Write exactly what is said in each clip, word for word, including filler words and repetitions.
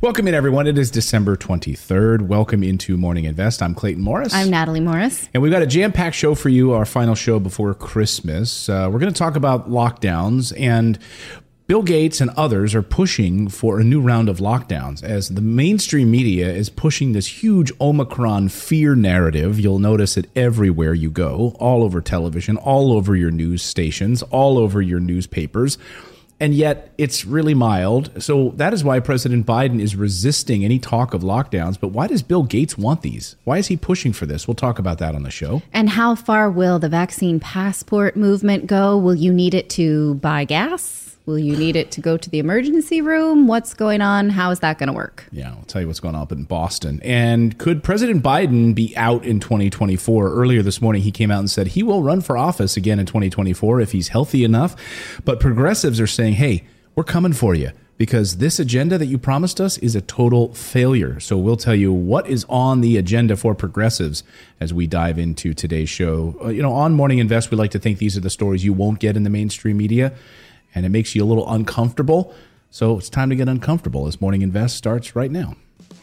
Welcome in, everyone. It is December twenty-third. Welcome into Morning Invest. I'm Clayton Morris. I'm Natalie Morris. And we've got a jam-packed show for you, our final show before Christmas. Uh, we're going to talk about lockdowns, and Bill Gates and others are pushing for a new round of lockdowns as the mainstream media is pushing this huge Omicron fear narrative. You'll notice it everywhere you go, all over television, all over your news stations, all over your newspapers. And yet it's really mild. So that is why President Biden is resisting any talk of lockdowns. But why does Bill Gates want these? Why is he pushing for this? We'll talk about that on the show. And how far will the vaccine passport movement go? Will you need it to buy gas? Will you need it to go to the emergency room? What's going on? How is that going to work? Yeah, I'll tell you what's going on up in Boston. And could President Biden be out in twenty twenty-four? Earlier this morning, he came out and said he will run for office again in twenty twenty-four if he's healthy enough. But progressives are saying, hey, we're coming for you because this agenda that you promised us is a total failure. So we'll tell you what is on the agenda for progressives as we dive into today's show. Uh, you know, on Morning Invest, we like to think these are the stories you won't get in the mainstream media, and it makes you a little uncomfortable. So it's time to get uncomfortable as Morning Invest starts right now.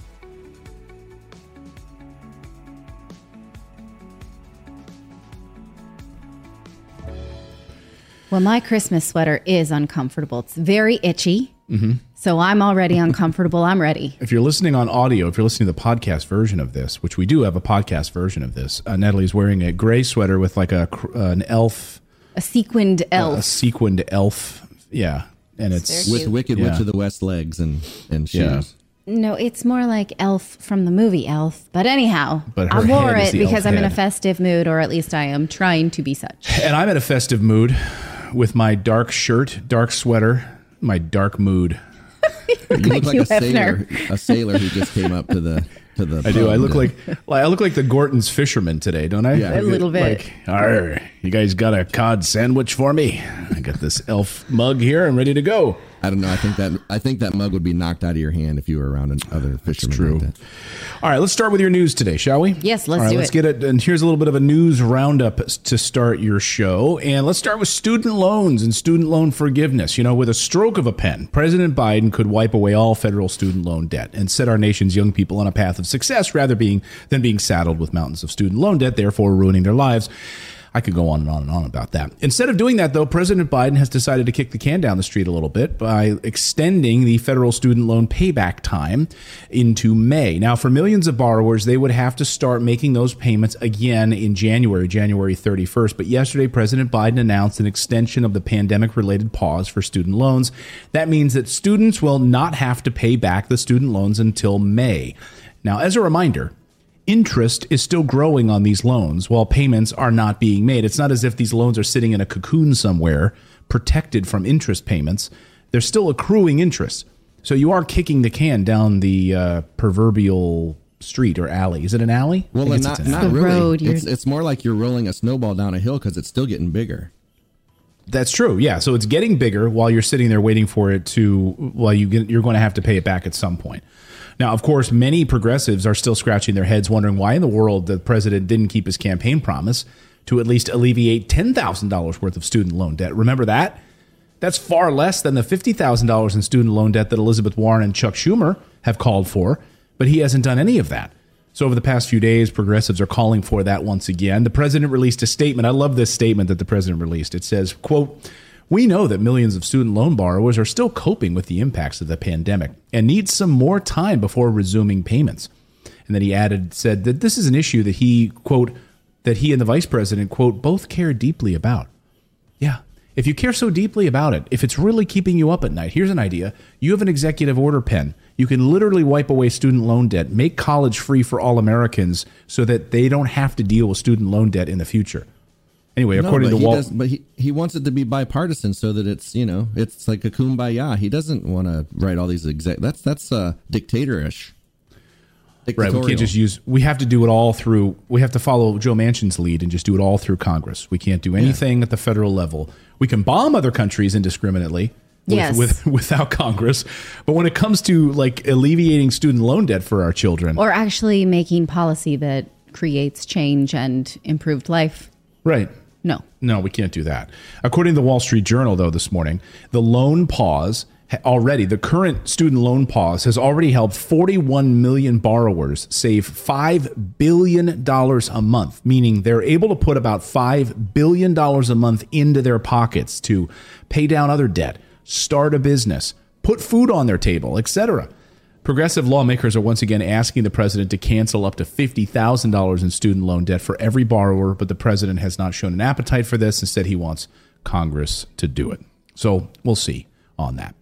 Well, my Christmas sweater is uncomfortable. It's very itchy. Mm-hmm. So I'm already uncomfortable. I'm ready. If you're listening on audio, if you're listening to the podcast version of this, which we do have a podcast version of this, uh, Natalie's wearing a gray sweater with like a uh, an elf. A sequined elf. Uh, a sequined elf. Yeah. And it's, it's with Wicked yeah. Witch of the West legs and, and shoes. Yeah. No, it's more like Elf from the movie Elf. But anyhow, But her I wore head is it the because elf I'm in a head. festive mood, or at least I am trying to be such. And I'm in a festive mood with my dark shirt, dark sweater, my dark mood. You You look look like like Hugh a sailor, Hefner. a sailor who just came up to the to the. I do. I pub look to- like, like I look like the Gorton's fisherman today, don't I? Yeah. A little bit. Like, arr, you guys got a cod sandwich for me? I got this elf mug here. I'm ready to go. I don't know. I think that I think that mug would be knocked out of your hand if you were around other fishermen. true. Like that. All right, let's start with your news today, shall we? Yes, let's All right, do let's it. get it. And here's a little bit of a news roundup to start your show. And let's start with student loans and student loan forgiveness. You know, with a stroke of a pen, President Biden could wipe away all federal student loan debt and set our nation's young people on a path of success rather being than being saddled with mountains of student loan debt, therefore ruining their lives. I could go on and on and on about that. Instead of doing that, though, President Biden has decided to kick the can down the street a little bit by extending the federal student loan payback time into May. Now, for millions of borrowers, they would have to start making those payments again in January, January thirty-first. But yesterday, President Biden announced an extension of the pandemic-related pause for student loans. That means that students will not have to pay back the student loans until May. Now, as a reminder, interest is still growing on these loans while payments are not being made. It's not as if these loans are sitting in a cocoon somewhere protected from interest payments. They're still accruing interest. So you are kicking the can down the uh, proverbial street or alley. Is it an alley? I Well, think and it's- not it's an not alley. The really. road, you're- it's it's more like you're rolling a snowball down a hill because it's still getting bigger. That's true. Yeah. So it's getting bigger while you're sitting there waiting for it to, well, you get, you're going to have to pay it back at some point. Now, of course, many progressives are still scratching their heads wondering why in the world the president didn't keep his campaign promise to at least alleviate ten thousand dollars worth of student loan debt. Remember that? That's far less than the fifty thousand dollars in student loan debt that Elizabeth Warren and Chuck Schumer have called for, but he hasn't done any of that. So over the past few days, progressives are calling for that once again. The president released a statement. I love this statement that the president released. It says, quote, "We know that millions of student loan borrowers are still coping with the impacts of the pandemic and need some more time before resuming payments." And then he added, said that this is an issue that he, quote, that he and the vice president, quote, both care deeply about. Yeah. If you care so deeply about it, if it's really keeping you up at night, here's an idea. You have an executive order pen. You can literally wipe away student loan debt, make college free for all Americans so that they don't have to deal with student loan debt in the future. Anyway, No, according but to he Walt, does- but he, he wants it to be bipartisan so that it's, you know, it's like a kumbaya. He doesn't want to write all these exec. That's that's uh, dictatorish. right, we Dictatorial. can't just use, we have to do it all through, we have to follow Joe Manchin's lead and just do it all through Congress. We can't do anything at the federal level. We can bomb other countries indiscriminately with, Yes. with, without Congress. But when it comes to like alleviating student loan debt for our children, Or actually making policy that creates change and improved life. right. No. No, we can't do that. According to the Wall Street Journal, though, this morning, the loan pause already, the current student loan pause has already helped forty-one million borrowers save five billion dollars a month, meaning they're able to put about five billion dollars a month into their pockets to pay down other debt, start a business, put food on their table, et cetera. Progressive lawmakers are once again asking the president to cancel up to fifty thousand dollars in student loan debt for every borrower, but the president has not shown an appetite for this. Instead, he wants Congress to do it. So we'll see on that.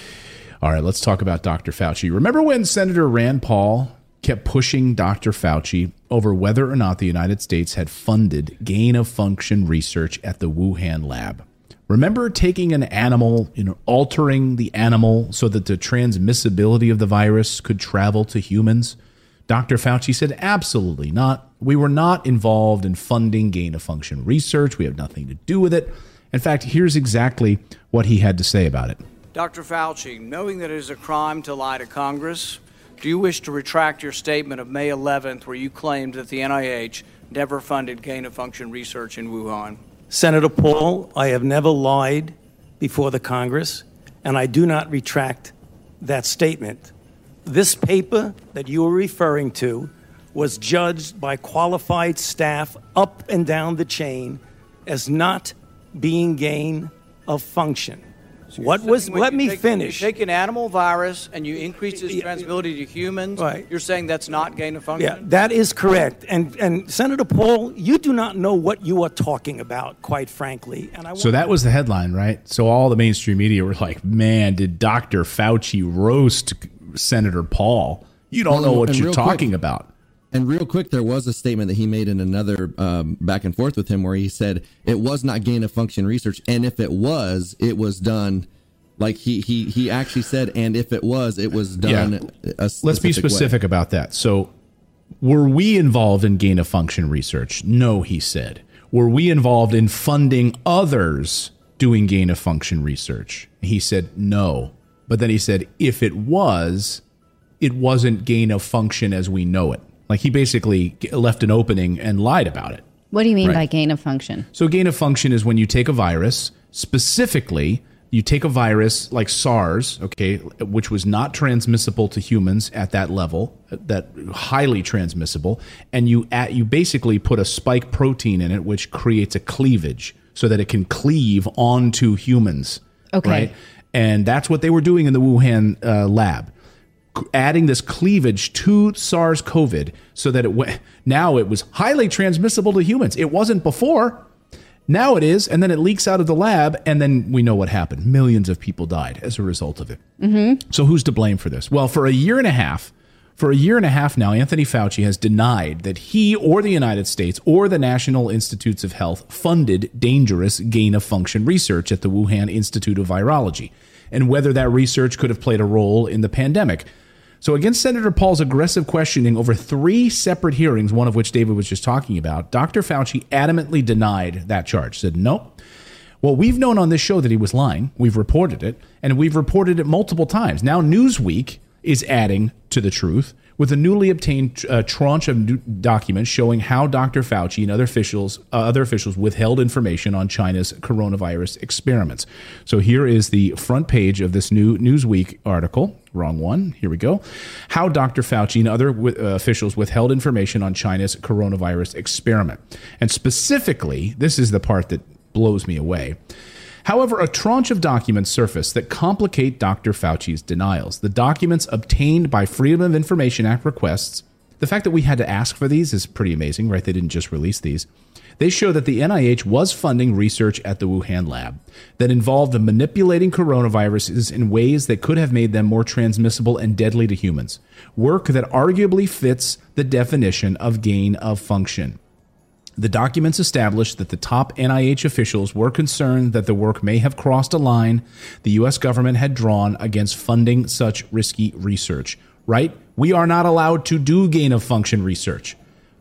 All right, let's talk about Doctor Fauci. Remember when Senator Rand Paul kept pushing Doctor Fauci over whether or not the United States had funded gain-of-function research at the Wuhan lab? Remember taking an animal, you know, altering the animal so that the transmissibility of the virus could travel to humans? Doctor Fauci said, absolutely not. We were not involved in funding gain-of-function research. We have nothing to do with it. In fact, here's exactly what he had to say about it. Doctor Fauci, knowing that it is a crime to lie to Congress, do you wish to retract your statement of May eleventh where you claimed that the N I H never funded gain-of-function research in Wuhan? Senator Paul, I have never lied before the Congress, and I do not retract that statement. This paper that you are referring to was judged by qualified staff up and down the chain as not being gain of function. So what was? Let me take, finish. You take an animal virus and you increase its transmissibility to humans. Right. You're saying that's not gain of function? Yeah, that is correct. And and Senator Paul, you do not know what you are talking about, quite frankly. And I so that was the headline, right? So all the mainstream media were like, "Man, did Doctor Fauci roast Senator Paul? You don't well, know what you're talking quick, about." And real quick, there was a statement that he made in another um, back and forth with him where he said it was not gain of function research. And if it was, it was done like he he he actually said. And if it was, it was done. Yeah. A Let's be specific way. about that. So were we involved in gain of function research? No, he said. Were we involved in funding others doing gain of function research? He said no. But then he said if it was, it wasn't gain of function as we know it. Like he basically left an opening and lied about it. What do you mean right. by gain of function? So gain of function is when you take a virus, specifically, you take a virus like SARS, okay, which was not transmissible to humans at that level, that highly transmissible, and you at, you basically put a spike protein in it, which creates a cleavage so that it can cleave onto humans. Okay. Right? And that's what they were doing in the Wuhan uh, lab. Adding this cleavage to SARS-CoV so that it w- now it was highly transmissible to humans. It wasn't before. Now it is. And then it leaks out of the lab. And then we know what happened. Millions of people died as a result of it. Mm-hmm. So who's to blame for this? Well, for a year and a half, for a year and a half now, Anthony Fauci has denied that he or the United States or the National Institutes of Health funded dangerous gain-of-function research at the Wuhan Institute of Virology, and whether that research could have played a role in the pandemic. So against Senator Paul's aggressive questioning over three separate hearings, one of which David was just talking about, Doctor Fauci adamantly denied that charge, said, nope. Well, we've known on this show that he was lying. We've reported it, and we've reported it multiple times. Now Newsweek is adding to the truth with a newly obtained uh, tranche of documents showing how Doctor Fauci and other officials uh, other officials withheld information on China's coronavirus experiments. So here is the front page of this new Newsweek article. Wrong one. Here we go. How Doctor Fauci and other w- uh, officials withheld information on China's coronavirus experiment. And specifically, this is the part that blows me away. However, a tranche of documents surfaced that complicate Doctor Fauci's denials. The documents obtained by Freedom of Information Act requests, the fact that we had to ask for these is pretty amazing, right? They didn't just release these. They show that the N I H was funding research at the Wuhan lab that involved manipulating coronaviruses in ways that could have made them more transmissible and deadly to humans. Work that arguably fits the definition of gain of function. The documents established that the top N I H officials were concerned that the work may have crossed a line the U S government had drawn against funding such risky research. Right? We are not allowed to do gain-of-function research.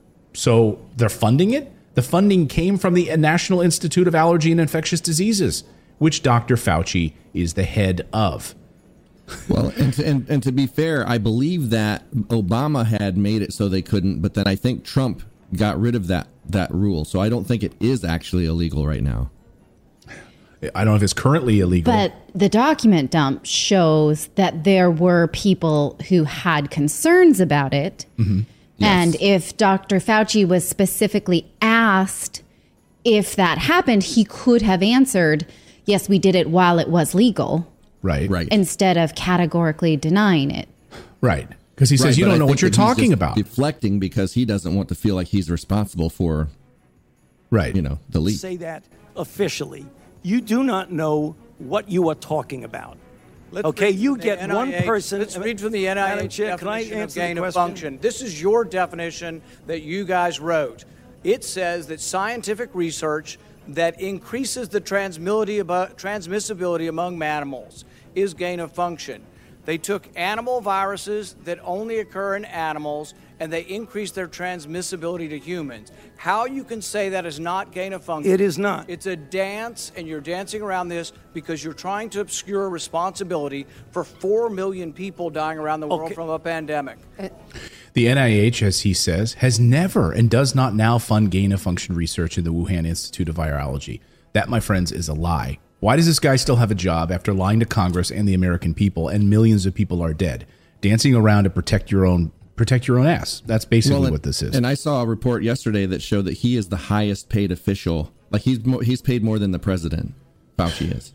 So they're funding it? The funding came from the National Institute of Allergy and Infectious Diseases, which Doctor Fauci is the head of. Well, and to, and, and to be fair, I believe that Obama had made it so they couldn't, but then I think Trump got rid of that that rule. So I don't think it is actually illegal right now. I don't know if it's currently illegal. But the document dump shows that there were people who had concerns about it. Mm-hmm. Yes. And if Doctor Fauci was specifically asked if that happened, he could have answered, yes, we did it while it was legal. Right. Right. Instead of categorically denying it. Right. Because he says, Right, you but don't I know think what you're that he's talking just about. Deflecting because he doesn't want to feel like he's responsible for, Right. you know, the leak. Say that officially. You do not know what you are talking about. Let's Okay, read you from the get N I H one person- Let's read from the N I H Madam Chair, can I definition of answer the gain of question? function. This is your definition that you guys wrote. It says that scientific research that increases the transmissibility abo- transmissibility among mammals is gain of function. They took animal viruses that only occur in animals and they increased their transmissibility to humans. How you can say that is not gain of function? It is not. It's a dance, and you're dancing around this because you're trying to obscure responsibility for four million people dying around the world Okay. from a pandemic. The N I H, as he says, has never and does not now fund gain-of-function research in the Wuhan Institute of Virology. That, my friends, is a lie. Why does this guy still have a job after lying to Congress and the American people, and millions of people are dead? Dancing around to protect your own protect your own ass. That's basically Well, and- what this is. And I saw a report yesterday that showed that he is the highest paid official. Like he's mo- he's paid more than the president. Fauci is.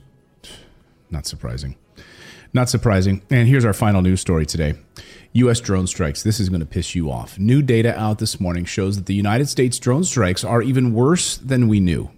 Not surprising. Not surprising. And here's our final news story today. U S drone strikes. This is going to piss you off. New data out this morning shows that the United States drone strikes are even worse than we knew.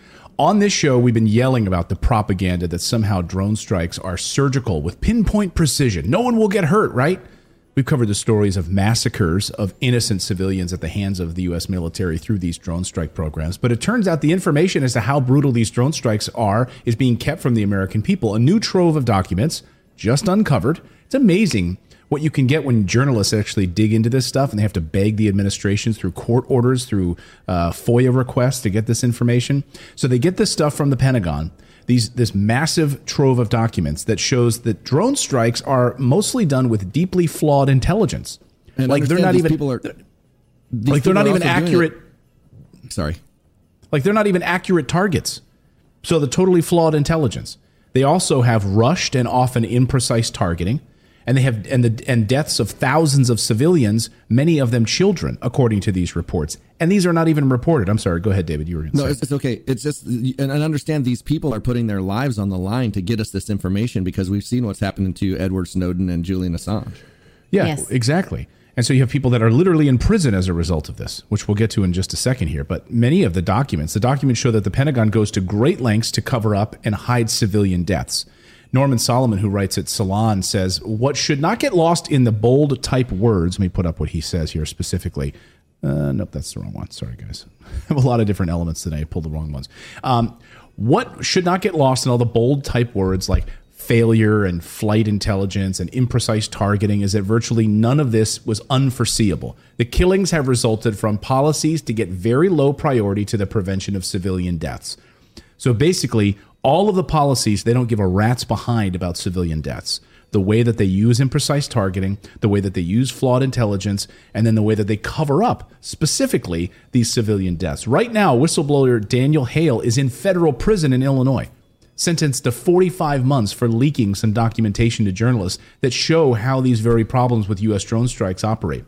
On this show, we've been yelling about the propaganda that somehow drone strikes are surgical with pinpoint precision. No one will get hurt, right? We've covered the stories of massacres of innocent civilians at the hands of the U S military through these drone strike programs. But it turns out the information as to how brutal these drone strikes are is being kept from the American people. A new trove of documents just uncovered. It's amazing what you can get when journalists actually dig into this stuff and they have to beg the administration through court orders, through uh, FOIA requests to get this information. So they get this stuff from the Pentagon, these this massive trove of documents that shows that drone strikes are mostly done with deeply flawed intelligence. And like they're understand not these even people are, these like they're people not are even also doing accurate. it- Sorry. Like they're not even accurate targets. So the totally flawed intelligence. They also have rushed and often imprecise targeting, and they have and the and deaths of thousands of civilians, many of them children, according to these reports. And these are not even reported. I'm sorry. Go ahead, David. You were going to No, say. it's, it's okay. It's just, and I understand these people are putting their lives on the line to get us this information because we've seen what's happening to Edward Snowden and Julian Assange. Yeah, Yes. exactly. And so you have people that are literally in prison as a result of this, which we'll get to in just a second here. But many of the documents, the documents show that the Pentagon goes to great lengths to cover up and hide civilian deaths. Norman Solomon, who writes at Salon, says, what should not get lost in the bold type words, let me put up what he says here specifically. Uh, nope, that's the wrong one. Sorry, guys. I have a lot of different elements today. I pulled the wrong ones. Um, what should not get lost in all the bold type words like failure and flight intelligence and imprecise targeting is that virtually none of this was unforeseeable. The killings have resulted from policies to get very low priority to the prevention of civilian deaths. So basically, all of the policies, they don't give a rat's behind about civilian deaths. The way that they use imprecise targeting, the way that they use flawed intelligence, and then the way that they cover up specifically these civilian deaths. Right now, whistleblower Daniel Hale is in federal prison in Illinois, sentenced to forty-five months for leaking some documentation to journalists that show how these very problems with U S drone strikes operate.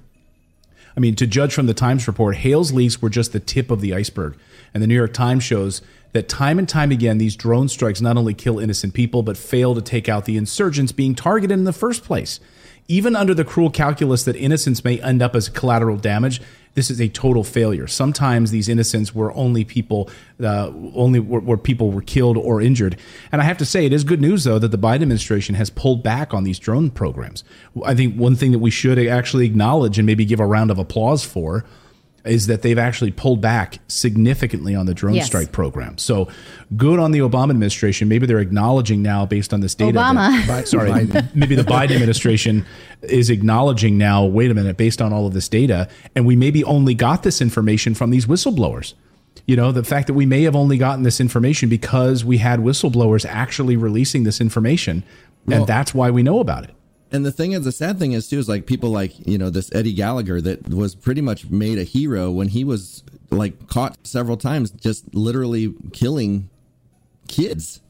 I mean, to judge from the Times report, Hale's leaks were just the tip of the iceberg. And the New York Times shows that time and time again, these drone strikes not only kill innocent people, but fail to take out the insurgents being targeted in the first place. Even under the cruel calculus that innocents may end up as collateral damage, this is a total failure. Sometimes these innocents were only people, uh, only where, where people were killed or injured. And I have to say, it is good news, though, that the Biden administration has pulled back on these drone programs. I think one thing that we should actually acknowledge and maybe give a round of applause for is that they've actually pulled back significantly on the drone Yes. strike program. So good on the Obama administration. Maybe they're acknowledging now, based on this data. Obama. That, sorry, maybe the Biden administration is acknowledging now, wait a minute, based on all of this data, and we maybe only got this information from these whistleblowers. You know, the fact that we may have only gotten this information because we had whistleblowers actually releasing this information, and Well- that's why we know about it. And the thing is, the sad thing is, too, is like people like, you know, this Eddie Gallagher that was pretty much made a hero when he was like caught several times just literally killing kids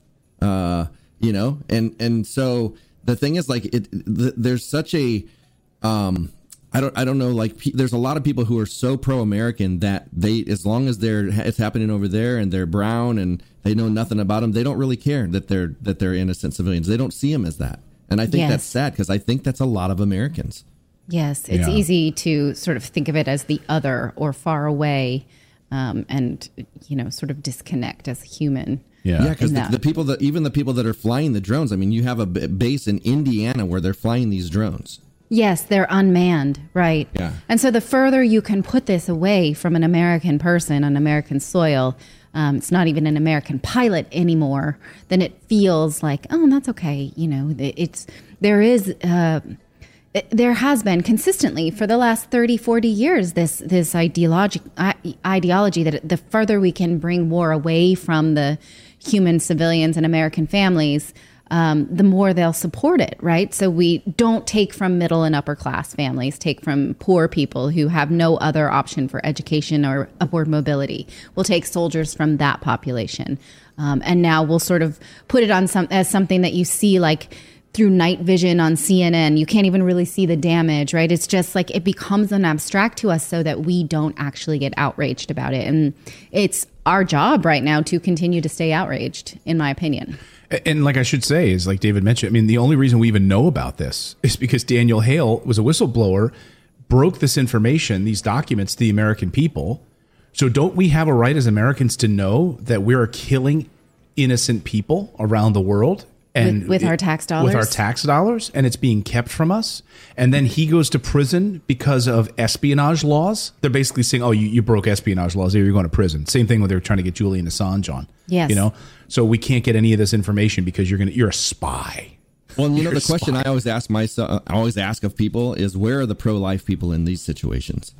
Uh, you know, and and so the thing is, like, it. The, there's such a, um, I don't I don't know, like, pe- there's a lot of people who are so pro-American that they, as long as they're it's happening over there and they're brown and they know nothing about them, they don't really care that they're that they're innocent civilians. They don't see them as that, and I think Yes. that's sad because I think that's a lot of Americans. Yes, it's Yeah. easy to sort of think of it as the other or far away, um, and, you know, sort of disconnect as a human. Yeah. Yeah, because in the, that. the people that even the people that are flying the drones. I mean, you have a b- base in Indiana where they're flying these drones. Yes, they're unmanned, right? Yeah. And so the further you can put this away from an American person on American soil, um, it's not even an American pilot anymore, then it feels like, oh, that's okay. You know, it's there is. Uh, it- there has been consistently for the last thirty, forty years this this ideology I, ideology that the further we can bring war away from the human civilians and American families, um, the more they'll support it, right? So we don't take from middle and upper class families, take from poor people who have no other option for education or upward mobility. We'll take soldiers from that population. Um, and now we'll sort of put it on some as something that you see like through night vision on C N N. You can't even really see the damage, right? It's just like it becomes an abstract to us so that we don't actually get outraged about it. And it's our job right now to continue to stay outraged, in my opinion. And like I should say, is like David mentioned, I mean, the only reason we even know about this is because Daniel Hale was a whistleblower, broke this information, these documents to the American people. So don't we have a right as Americans to know that we are killing innocent people around the world? And With- with our tax dollars? With our tax dollars, and it's being kept from us. And then he goes to prison because of espionage laws. They're basically saying, oh, you, you broke espionage laws, you're going to prison. Same thing when they were trying to get Julian Assange on. Yes. You know? So we can't get any of this information because you're gonna you're a spy. Well, you know, You're the question spy. I always ask myself, I always ask of people is, where are the pro-life people in these situations?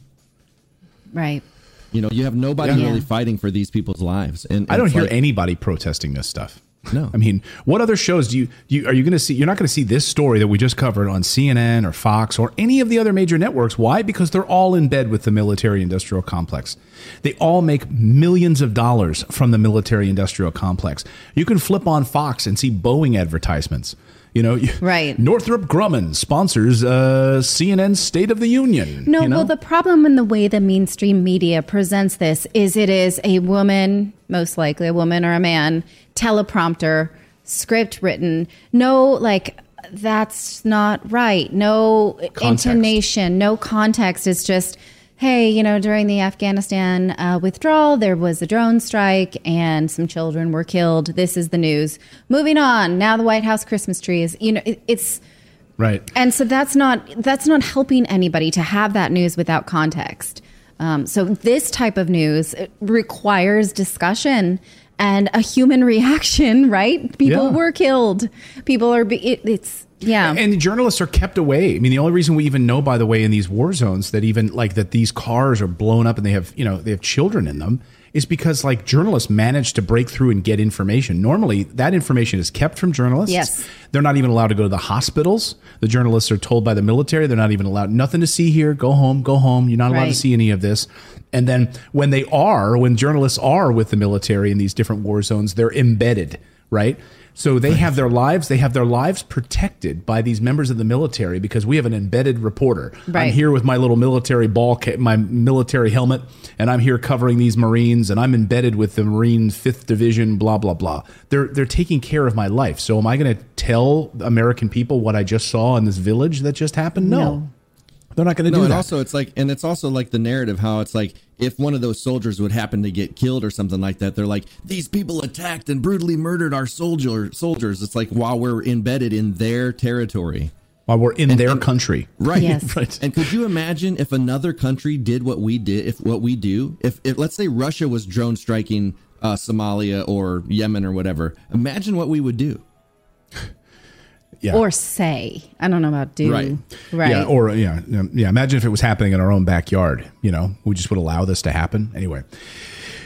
Right. You know, you have nobody Yeah. really fighting for these people's lives. And, and I don't it's hear like- anybody protesting this stuff. No. I mean, what other shows do you, do you are you going to see? You're not going to see this story that we just covered on C N N or Fox or any of the other major networks. Why? Because they're all in bed with the military-industrial complex. They all make millions of dollars from the military-industrial complex. You can flip on Fox and see Boeing advertisements. You know, you- Right. Northrop Grumman sponsors uh, C N N's State of the Union. No, you know? well, the problem in the way the mainstream media presents this is it is a woman, most likely a woman or a man, teleprompter, script written. No, like, that's not right. No Context. intonation, no context. It's just, hey, you know, during the Afghanistan uh, withdrawal, there was a drone strike and some children were killed. This is the news. Moving on. Now the White House Christmas tree is, you know, it, it's. Right. And so that's not that's not helping anybody to have that news without context. Um, so this type of news requires discussion and a human reaction, right? People Yeah. were killed. People are. Be, it, it's yeah. And the journalists are kept away. I mean, the only reason we even know, by the way, in these war zones that even like that these cars are blown up and they have, you know, they have children in them is because like journalists manage to break through and get information. Normally that information is kept from journalists. Yes. They're not even allowed to go to the hospitals. The journalists are told by the military, they're not even allowed, nothing to see here. Go home, go home. You're not allowed Right. to see any of this. And then when they are, when journalists are with the military in these different war zones, they're embedded, right? So they have their lives, they have their lives protected by these members of the military because we have an embedded reporter. Right. I'm here with my little military ball, ca- my military helmet, and I'm here covering these Marines, and I'm embedded with the Marine fifth Division, blah, blah, blah. They're, they're taking care of my life. So am I going to tell American people what I just saw in this village that just happened? No. No. They're not going to No, do and that. also it's like, and it's also like the narrative how it's like if one of those soldiers would happen to get killed or something like that, they're like, these people attacked and brutally murdered our soldier soldiers. It's like while we're embedded in their territory, While we're in And- their and- country. right? Yes. Right. And could you imagine if another country did what we did? If what we do, if, if let's say Russia was drone striking uh, Somalia or Yemen or whatever, imagine what we would do. Yeah. Or say, I don't know about do. Right. Right. Yeah, or yeah, yeah. Imagine if it was happening in our own backyard. You know, we just would allow this to happen anyway.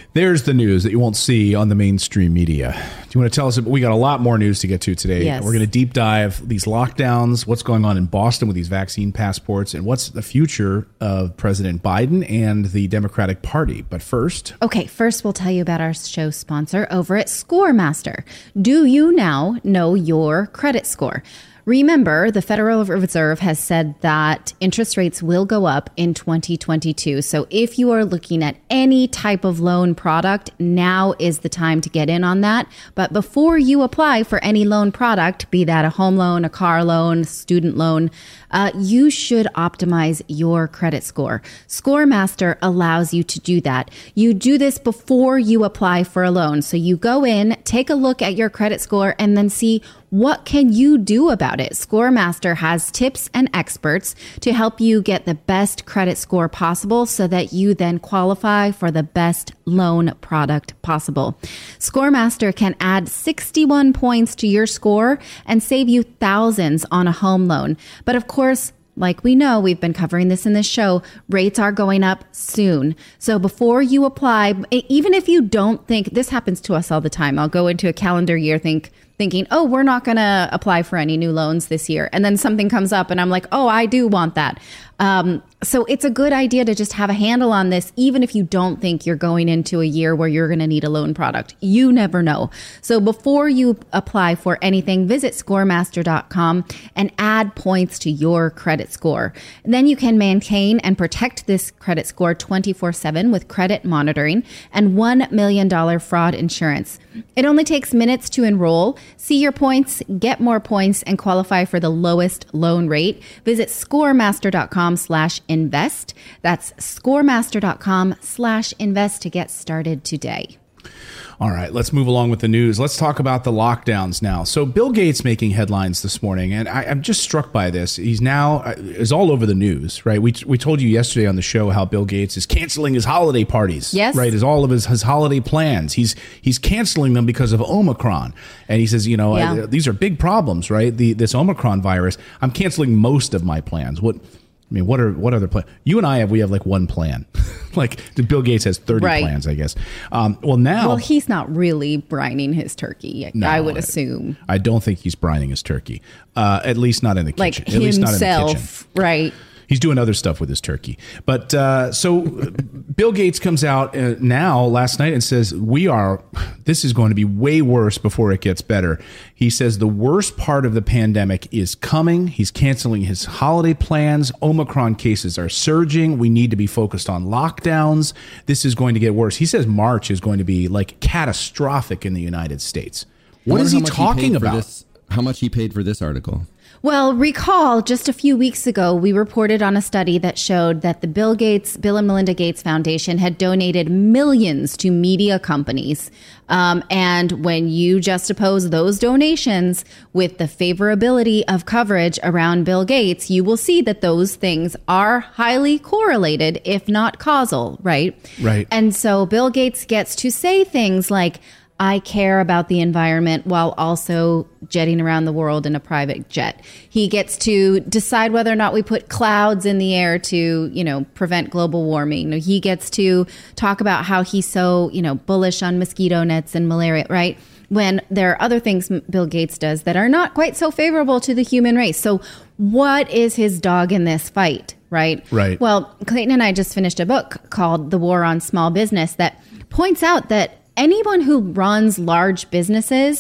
There's the news that you won't see on the mainstream media. Do you want to tell us? We got a lot more news to get to today. Yes. We're going to deep dive these lockdowns, what's going on in Boston with these vaccine passports, and what's the future of President Biden and the Democratic Party. But first... Okay, first we'll tell you about our show sponsor over at ScoreMaster. Do you now know your credit score? Remember, the Federal Reserve has said that interest rates will go up in twenty twenty-two. So if you are looking at any type of loan product, now is the time to get in on that. But before you apply for any loan product, be that a home loan, a car loan, student loan, uh, you should optimize your credit score. ScoreMaster allows you to do that. You do this before you apply for a loan. So you go in, take a look at your credit score, and then see what can you do about it. ScoreMaster has tips and experts to help you get the best credit score possible so that you then qualify for the best loan product possible. ScoreMaster can add sixty-one points to your score and save you thousands on a home loan. But of course, like we know, we've been covering this in this show, rates are going up soon. So before you apply, even if you don't think, this happens to us all the time, I'll go into a calendar year think thinking, oh, we're not going to apply for any new loans this year. And then something comes up and I'm like, oh, I do want that. Um, so it's a good idea to just have a handle on this, even if you don't think you're going into a year where you're going to need a loan product. You never know. So before you apply for anything, visit scoremaster dot com and add points to your credit score. And then you can maintain and protect this credit score twenty-four seven with credit monitoring and one million dollars fraud insurance. It only takes minutes to enroll. See your points, get more points, and qualify for the lowest loan rate. Visit scoremaster dot com slash invest. That's scoremaster dot com slash invest to get started today. All right, let's move along with the news. Let's talk about the lockdowns now. So Bill Gates making headlines this morning, and I, I'm just struck by this. He's now uh, is all over the news, right? We we told you yesterday on the show how Bill Gates is canceling his holiday parties. Yes. Right, is all of his, his holiday plans. He's he's canceling them because of Omicron. And he says, you know, Yeah. I, these are big problems, right? The This Omicron virus, I'm canceling most of my plans. What... I mean, what are what other plans? You and I have we have like one plan. Like Bill Gates has thirty Right. plans, I guess. Um, well, now, Well, he's not really brining his turkey, No, I would I- assume. I don't think he's brining his turkey. Uh, at least not in the Like kitchen. At least not in the kitchen. himself, right? He's doing other stuff with his turkey. But uh, so Bill Gates comes out uh, now last night and says, we are, this is going to be way worse before it gets better. He says the worst part of the pandemic is coming. He's canceling his holiday plans. Omicron cases are surging. We need to be focused on lockdowns. This is going to get worse. He says March is going to be like catastrophic in the United States. What Wonder is how he much talking paid for about? this- how much he paid for this article? Well, recall just a few weeks ago, we reported on a study that showed that the Bill Gates, Bill and Melinda Gates Foundation had donated millions to media companies. Um, and when you juxtapose those donations with the favorability of coverage around Bill Gates, you will see that those things are highly correlated, if not causal, right? Right. And so Bill Gates gets to say things like, I care about the environment while also jetting around the world in a private jet. He gets to decide whether or not we put clouds in the air to, you know, prevent global warming. He gets to talk about how he's so, you know, bullish on mosquito nets and malaria, right? When there are other things Bill Gates does that are not quite so favorable to the human race. So what is his dog in this fight, right? Right. Well, Clayton and I just finished a book called The War on Small Business that points out that anyone who runs large businesses,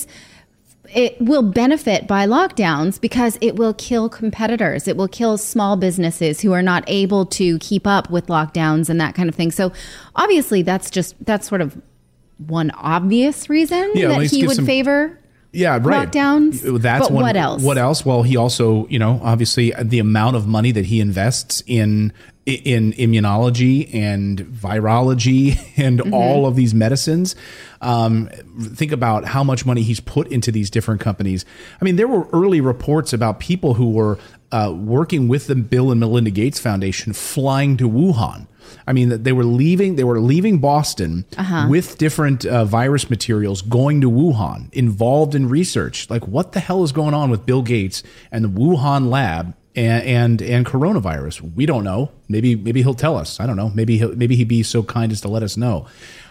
it will benefit by lockdowns because it will kill competitors. It will kill small businesses who are not able to keep up with lockdowns and that kind of thing. So obviously that's just, that's sort of one obvious reason Yeah, that let's he give would some- favor Yeah, right. lockdowns. That's but one, what else? What else? Well, he also, you know, obviously the amount of money that he invests in in immunology and virology and Mm-hmm. all of these medicines. Um, think about how much money he's put into these different companies. I mean, there were early reports about people who were uh, working with the Bill and Melinda Gates Foundation flying to Wuhan. I mean, that they were leaving. They were leaving Boston Uh-huh. with different uh, virus materials, going to Wuhan, involved in research. Like, what the hell is going on with Bill Gates and the Wuhan lab and and, and coronavirus? We don't know. Maybe maybe he'll tell us. I don't know. Maybe he'll, maybe he'd be so kind as to let us know.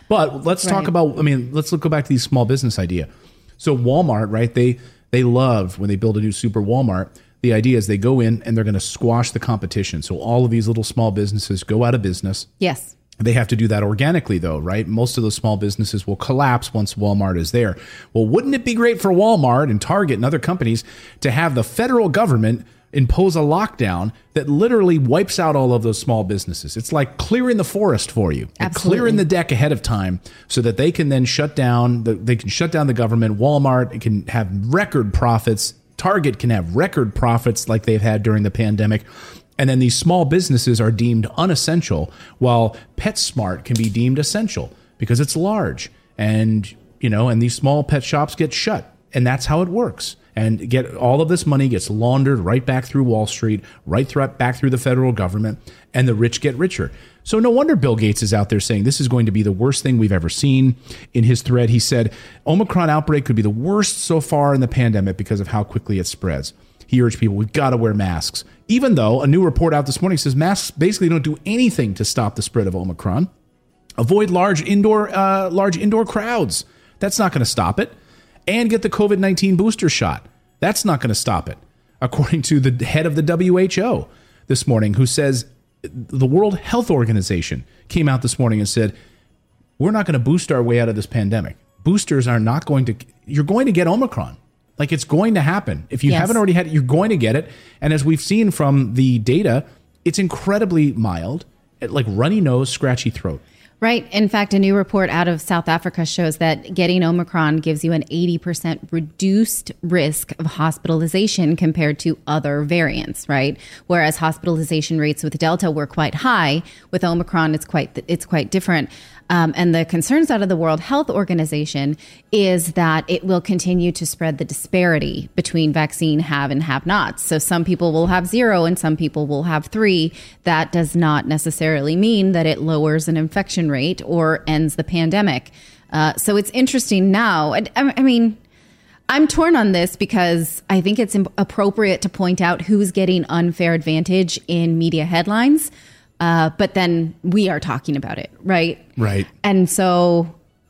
But let's talk Right. about, I mean, let's look, go back to these small business idea. So Walmart, right? They, they love when they build a new super Walmart. The idea is they go in and they're going to squash the competition. So all of these little small businesses go out of business. Yes. They have to do that organically, though, right? Most of those small businesses will collapse once Walmart is there. Well, wouldn't it be great for Walmart and Target and other companies to have the federal government impose a lockdown that literally wipes out all of those small businesses? It's like clearing the forest for you, and Absolutely. clearing the deck ahead of time so that they can then shut down, the, they can shut down the government. Walmart can have record profits. Target can have record profits like they've had during the pandemic. And then these small businesses are deemed unessential, while PetSmart can be deemed essential because it's large. And, you know, and these small pet shops get shut. And that's how it works. And get all of this money gets laundered right back through Wall Street, right through, back through the federal government, and the rich get richer. So no wonder Bill Gates is out there saying this is going to be the worst thing we've ever seen. In his thread, he said, Omicron outbreak could be the worst so far in the pandemic because of how quickly it spreads. He urged people, we've got to wear masks. Even though a new report out this morning says masks basically don't do anything to stop the spread of Omicron. Avoid large indoor uh, large indoor crowds. That's not going to stop it. And get the COVID nineteen booster shot. That's not going to stop it. According to the head of the W H O this morning, who says the World Health Organization came out this morning and said, we're not going to boost our way out of this pandemic. Boosters are not going to, you're going to get Omicron. Like, it's going to happen. If you Yes. haven't already had it, you're going to get it. And as we've seen from the data, it's incredibly mild, like runny nose, scratchy throat. Right. In fact, a new report out of South Africa shows that getting Omicron gives you an eighty percent reduced risk of hospitalization compared to other variants, right? Whereas hospitalization rates with Delta were quite high, with Omicron, it's quite it's quite different. Um, and the concerns out of the World Health Organization is that it will continue to spread the disparity between vaccine have and have nots. So some people will have zero and some people will have three. That does not necessarily mean that it lowers an infection rate or ends the pandemic. Uh, so it's interesting now. I, I mean, I'm torn on this because I think it's appropriate to point out who's getting unfair advantage in media headlines. Uh, but then we are talking about it, right? Right. And so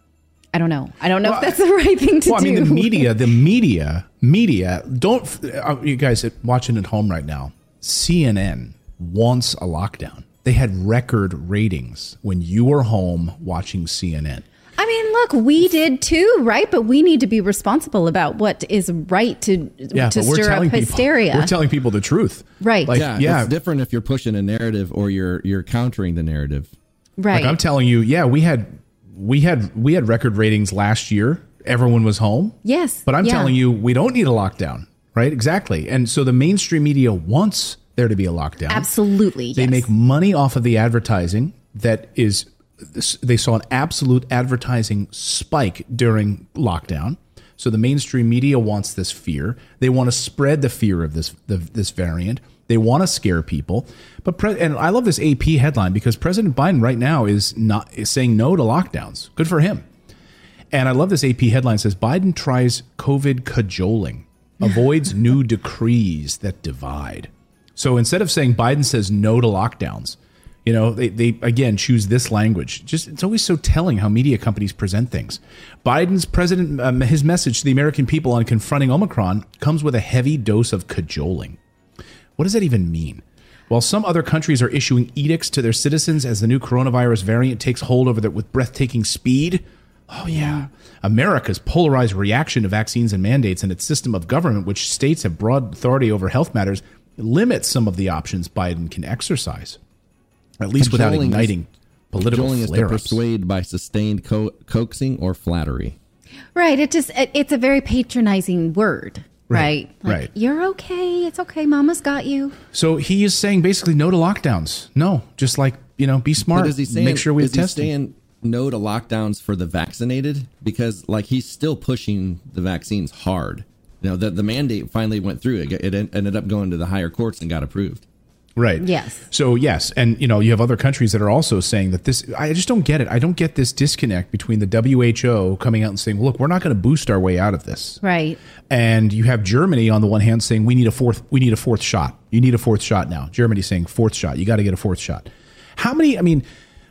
I don't know. I don't know Well, if that's the right thing to well, do. I mean, the media, the media, media, don't, uh, you guys watching at home right now, C N N wants a lockdown. They had record ratings when you were home watching C N N. I mean, look, we did too, right? But we need to be responsible about what is right to Yeah, to but we're stir up telling people, hysteria. we're telling people the truth. Right. Like, Yeah, yeah. it's different if you're pushing a narrative or you're you're countering the narrative. right. Like I'm telling you, yeah, we had, we had, we had record ratings last year. Everyone was home. Yes. But I'm yeah. telling you, we don't need a lockdown, right? Exactly. And so the mainstream media wants there to be a lockdown. Absolutely. They yes. make money off of the advertising that is, they saw an absolute advertising spike during lockdown. So the mainstream media wants this fear. They want to spread the fear of this the, this variant. They want to scare people. But pre- and I love this A P headline because President Biden right now is not is saying no to lockdowns. Good for him. And I love this A P headline. It says Biden tries COVID cajoling, avoids new decrees that divide. So instead of saying Biden says no to lockdowns, you know, they, they again choose this language. Just it's always so telling how media companies present things. Biden's president, um, his message to the American people on confronting Omicron comes with a heavy dose of cajoling. What does that even mean? While some other countries are issuing edicts to their citizens as the new coronavirus variant takes hold over the, with breathtaking speed, oh yeah, America's polarized reaction to vaccines and mandates and its system of government, which states have broad authority over health matters, limits some of the options Biden can exercise. At least without Cajoling igniting is, political cajoling is to flare-ups. persuade by sustained co- coaxing or flattery. Right. It just it, it's a very patronizing word. Right, Right. Like, right. You're okay. It's okay. Mama's got you. So he is saying basically no to lockdowns. No, just like, you know, be smart. But is he saying, Make sure we have is he testing. saying no to lockdowns for the vaccinated? Because like he's still pushing the vaccines hard. You know, the, the mandate finally went through. It, it ended up going to the higher courts and got approved. Right. Yes. So yes, and you know, you have other countries that are also saying that this. I just don't get it. I don't get this disconnect between the W H O coming out and saying, well, "Look, we're not going to boost our way out of this." Right. And you have Germany on the one hand saying, "We need a fourth. We need a fourth shot. You need a fourth shot now." Germany saying, "Fourth shot. You got to get a fourth shot." How many? I mean,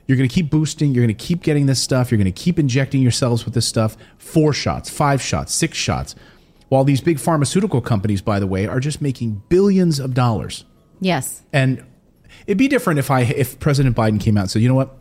You're going to keep boosting. You're going to keep getting this stuff. You're going to keep injecting yourselves with this stuff. Four shots, five shots, six shots. While these big pharmaceutical companies, by the way, are just making billions of dollars. Yes. And it'd be different if I if President Biden came out and said, you know what?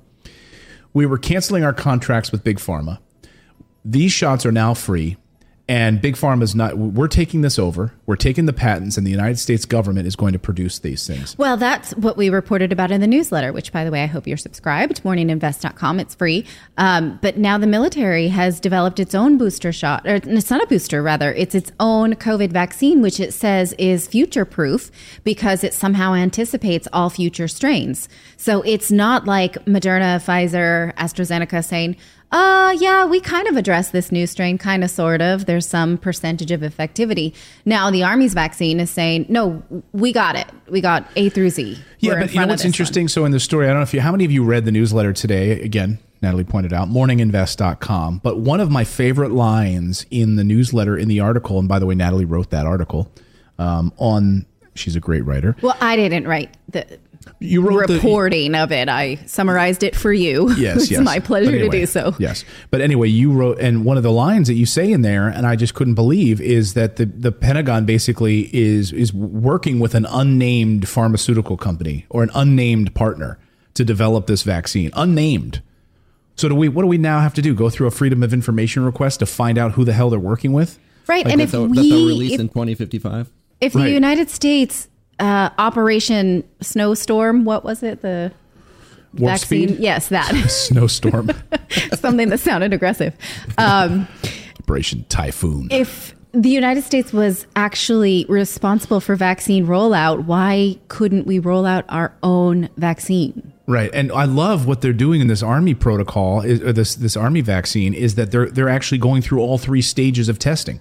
We were canceling our contracts with Big Pharma. These shots are now free. And Big Pharma is not, we're taking this over. We're taking the patents, and the United States government is going to produce these things. Well, that's what we reported about in the newsletter, which, by the way, I hope you're subscribed, morning invest dot com. It's free. Um, but now the military has developed its own booster shot, or it's not a booster, rather. It's its own COVID vaccine, which it says is future-proof because it somehow anticipates all future strains. So it's not like Moderna, Pfizer, AstraZeneca saying, Uh, yeah, we kind of address this new strain, kind of, sort of. There's some percentage of effectivity. Now, the Army's vaccine is saying, no, we got it. We got A through Z. Yeah, We're in but you know front of what's this interesting? one. So in the story, I don't know if you, how many of you read the newsletter today? Again, Natalie pointed out, morning invest dot com. But one of my favorite lines in the newsletter, in the article, and by the way, Natalie wrote that article um, on, she's a great writer. Well, I didn't write the You wrote reporting the, of it. I summarized it for you. Yes, It's yes. my pleasure But anyway, to do so. Yes. But anyway, you wrote, and one of the lines that you say in there, and I just couldn't believe, is that the, the Pentagon basically is is working with an unnamed pharmaceutical company or an unnamed partner to develop this vaccine. Unnamed. So do we? What do we now have to do? Go through a Freedom of Information request to find out who the hell they're working with? Right. Like and that if they'll, we, that they'll release if, in twenty fifty-five. if Right. the United States uh, Operation Snowstorm, what was it? The Warp vaccine? speed? Yes, that. Snowstorm. Something that sounded aggressive. Um, Operation Typhoon. if the United States was actually responsible for vaccine rollout, why couldn't we roll out our own vaccine? Right, and I love what they're doing in this Army protocol, is, or this this Army vaccine, is that they're they're actually going through all three stages of testing.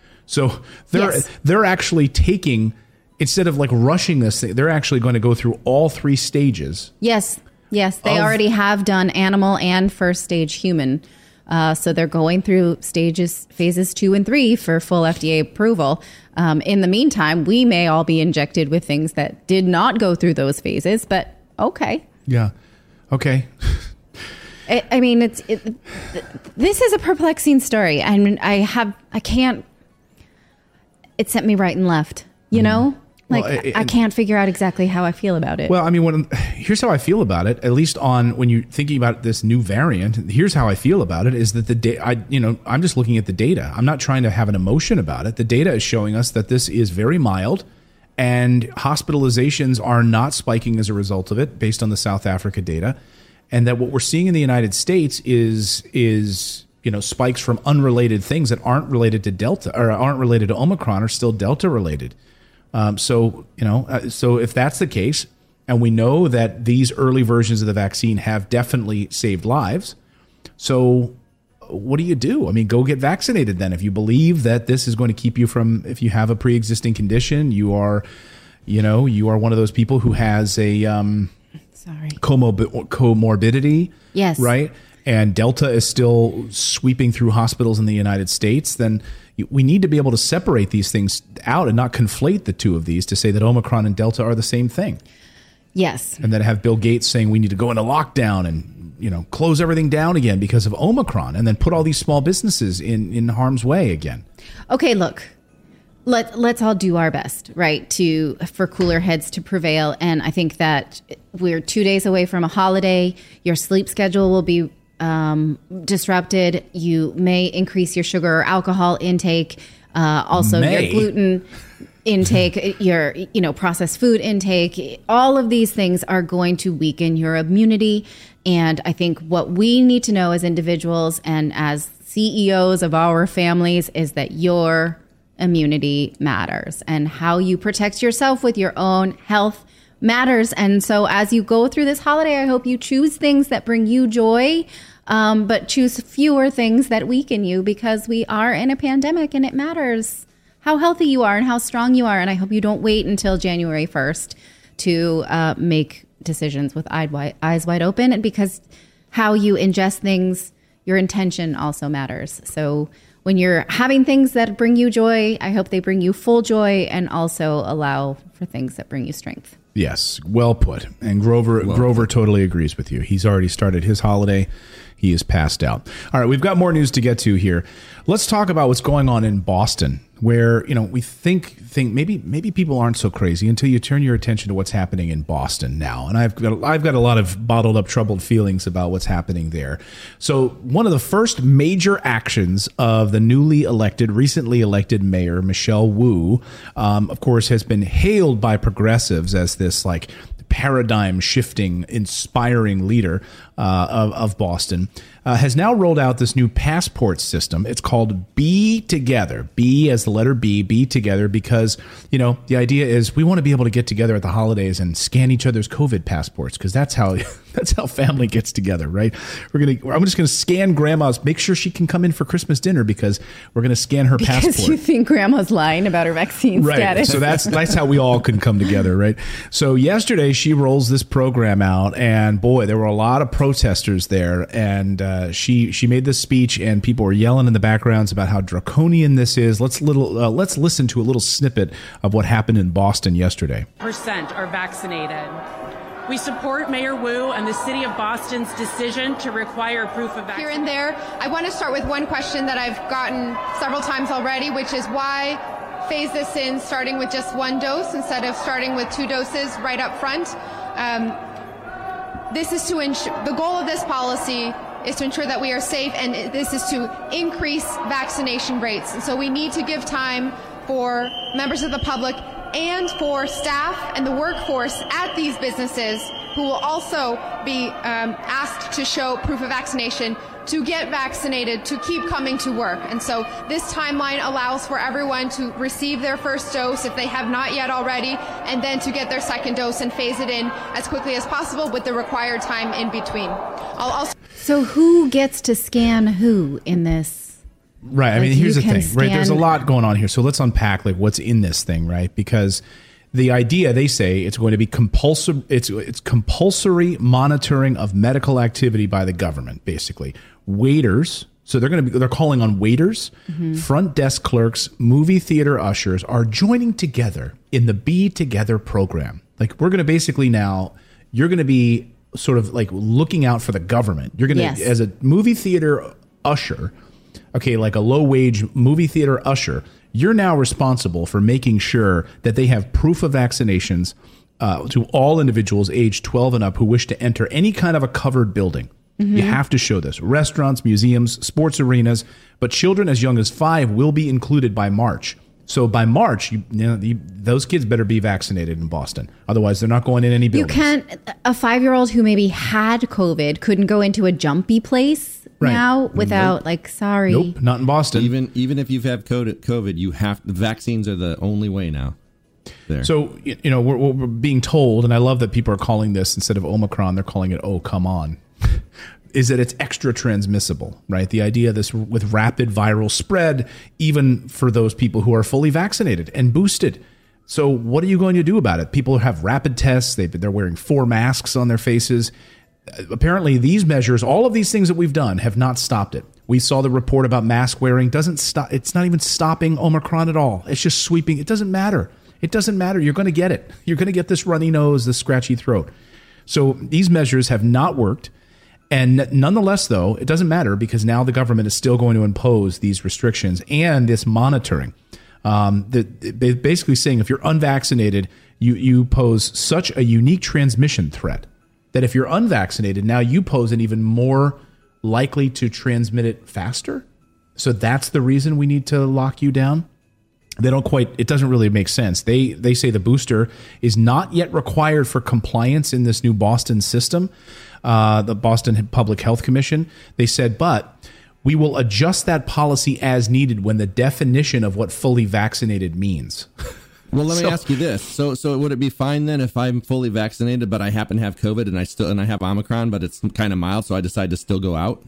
So they're Yes. they're actually taking, instead of like rushing this thing, they're actually going to go through all three stages. Yes, yes, they Of- already have done animal and first stage human. Uh, so they're going through stages, phases two and three for full F D A approval. Um, in the meantime, we may all be injected with things that did not go through those phases, but okay. Yeah. Okay. I, I mean, it's it, this is a perplexing story. I mean, I have I can't. It sent me right and left. You know, like Well, it- I can't figure out exactly how I feel about it. Well, I mean, when, here's how I feel about it. At least on when you're thinking about this new variant, here's how I feel about it: is that the da- I, you know, I'm just looking at the data. I'm not trying to have an emotion about it. The data is showing us that this is very mild, and hospitalizations are not spiking as a result of it, based on the South Africa data, and that what we're seeing in the United States is is you know spikes from unrelated things that aren't related to Delta or aren't related to Omicron are still Delta related. Um, so, you know, uh, so if that's the case, and we know that these early versions of the vaccine have definitely saved lives, so what do you do? I mean, go get vaccinated then. If you believe that this is going to keep you from, if you have a pre-existing condition, you are, you know, you are one of those people who has a um, Sorry. comorbi- comorbidity, Yes. right? And Delta is still sweeping through hospitals in the United States, then we need to be able to separate these things out and not conflate the two of these to say that Omicron and Delta are the same thing. Yes. And then have Bill Gates saying we need to go into lockdown and, you know, close everything down again because of Omicron, and then put all these small businesses in, in harm's way again. Okay, look. Let let's all do our best, right? To for cooler heads to prevail. And I think that we're two days away from a holiday. Your sleep schedule will be um, disrupted. You may increase your sugar or alcohol intake. Uh, also, May. your gluten intake, your you know processed food intake. All of these things are going to weaken your immunity. And I think what we need to know as individuals and as C E Os of our families is that your immunity matters, and how you protect yourself with your own health matters. And so as you go through this holiday, I hope you choose things that bring you joy, um, but choose fewer things that weaken you, because we are in a pandemic and it matters how healthy you are and how strong you are. And I hope you don't wait until January first to uh, make decisions with eyes wide, eyes wide open, and because how you ingest things, your intention also matters. So when you're having things that bring you joy, I hope they bring you full joy and also allow for things that bring you strength. Yes, well put. And Grover well Grover put. totally agrees with you. He's already started his holiday. He is passed out. All right, we've got more news to get to here. Let's talk about what's going on in Boston, where, you know, we think think maybe maybe people aren't so crazy until you turn your attention to what's happening in Boston now. And I've got I've got a lot of bottled up troubled feelings about what's happening there. So one of the first major actions of the newly elected, recently elected mayor, Michelle Wu, um, of course, has been hailed by progressives as this like paradigm shifting, inspiring leader uh, of, of Boston, uh, has now rolled out this new passport system. It's called Be Together. B as the letter B, Be Together, because, you know, the idea is we want to be able to get together at the holidays and scan each other's COVID passports, because that's how that's how family gets together, right? We're gonna. I'm just gonna scan grandma's, make sure she can come in for Christmas dinner because we're gonna scan her because passport. Because you think grandma's lying about her vaccine right. status. So that's that's how we all can come together, right? So yesterday she rolls this program out, and boy, there were a lot of protesters there, and uh, she she made this speech, and people were yelling in the backgrounds about how draconian this is. Let's little uh, let's listen to a little snippet of what happened in Boston yesterday. Percent are vaccinated. We support Mayor Wu and the City of Boston's decision to require proof of vaccination. Here and there, I want to start with one question that I've gotten several times already, which is why phase this in starting with just one dose instead of starting with two doses right up front. Um, this is to ensure, the goal of this policy is to ensure that we are safe, and this is to increase vaccination rates. And so we need to give time for members of the public and for staff and the workforce at these businesses who will also be um, asked to show proof of vaccination to get vaccinated, to keep coming to work. And so this timeline allows for everyone to receive their first dose if they have not yet already, and then to get their second dose and phase it in as quickly as possible with the required time in between. I'll also so who gets to scan who in this? Right. I mean, like, here's the thing, right? There's a lot going on here. So let's unpack like what's in this thing, right? Because the idea, they say, it's going to be compulsory. It's it's compulsory monitoring of medical activity by the government, basically. Waiters. So they're going to be they're calling on waiters, mm-hmm. front desk clerks, movie theater ushers are joining together in the Be Together program. Like, we're going to basically now, you're going to be sort of like looking out for the government. You're going to, yes. as a movie theater usher, okay, like a low-wage movie theater usher, you're now responsible for making sure that they have proof of vaccinations uh, to all individuals aged twelve and up who wish to enter any kind of a covered building. Mm-hmm. You have to show this. Restaurants, museums, sports arenas, but children as young as five will be included by March. So by March, you, you know, you, those kids better be vaccinated in Boston. Otherwise, they're not going in any buildings. You can't, a five-year-old who maybe had COVID couldn't go into a jumpy place. Right. Now, without nope. like, sorry, nope, not in Boston. Even even if you've had COVID, you have the vaccines are the only way now. There. So you know we're, we're being told, and I love that people are calling this instead of Omicron, they're calling it "Oh, come on," is that it's extra transmissible, right? The idea of this with rapid viral spread, even for those people who are fully vaccinated and boosted. So what are you going to do about it? People have rapid tests. They they're wearing four masks on their faces. Apparently, these measures, all of these things that we've done, have not stopped it. We saw the report about mask wearing doesn't stop. It's not even stopping Omicron at all. It's just sweeping. It doesn't matter. It doesn't matter. You're going to get it. You're going to get this runny nose, this scratchy throat. So these measures have not worked. And nonetheless, though, it doesn't matter because now the government is still going to impose these restrictions and this monitoring. Um, the, basically saying if you're unvaccinated, you, you pose such a unique transmission threat that if you're unvaccinated, now you pose an even more likely to transmit it faster. So that's the reason we need to lock you down. They don't quite, it doesn't really make sense. They they say the booster is not yet required for compliance in this new Boston system, uh, the Boston Public Health Commission. They said, but we will adjust that policy as needed when the definition of what fully vaccinated means. Well, let me so, ask you this. So so would it be fine then if I'm fully vaccinated, but I happen to have COVID and I still and I have Omicron, but it's kind of mild, so I decide to still go out?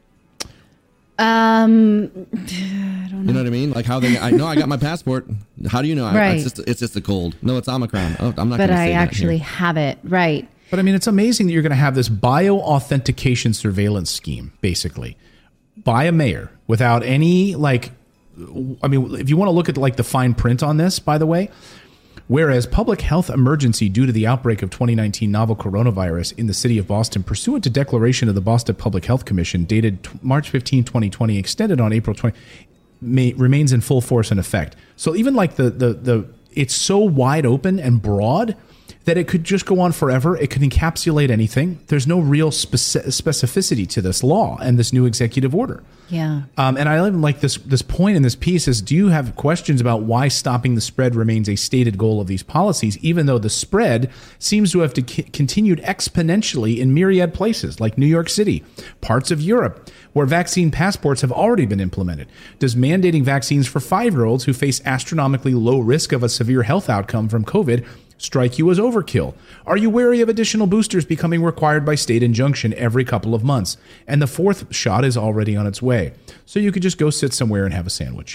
Um, I don't know. You know what I mean? Like how they, I know I got my passport. How do you know? I, right. It's just, it's just a cold. No, it's Omicron. Oh, I'm not But gonna I say actually that have it. Right. But I mean, it's amazing that you're going to have this bio-authentication surveillance scheme, basically, by a mayor without any, like, I mean, if you want to look at like the fine print on this, by the way, Whereas public health emergency due to the outbreak of twenty nineteen novel coronavirus in the city of Boston, pursuant to declaration of the Boston Public Health Commission dated March fifteenth, twenty twenty, extended on April twentieth, may, remains in full force and effect. So even like the, the, the, it's so wide open and broad that it could just go on forever. It could encapsulate anything. There's no real speci- specificity to this law and this new executive order. Yeah. Um, and I even like this this point in this piece is, do you have questions about why stopping the spread remains a stated goal of these policies, even though the spread seems to have to c- continued exponentially in myriad places like New York City, parts of Europe, where vaccine passports have already been implemented? Does mandating vaccines for five-year-olds who face astronomically low risk of a severe health outcome from COVID strike you as overkill? Are you wary of additional boosters becoming required by state injunction every couple of months? And the fourth shot is already on its way. So you could just go sit somewhere and have a sandwich.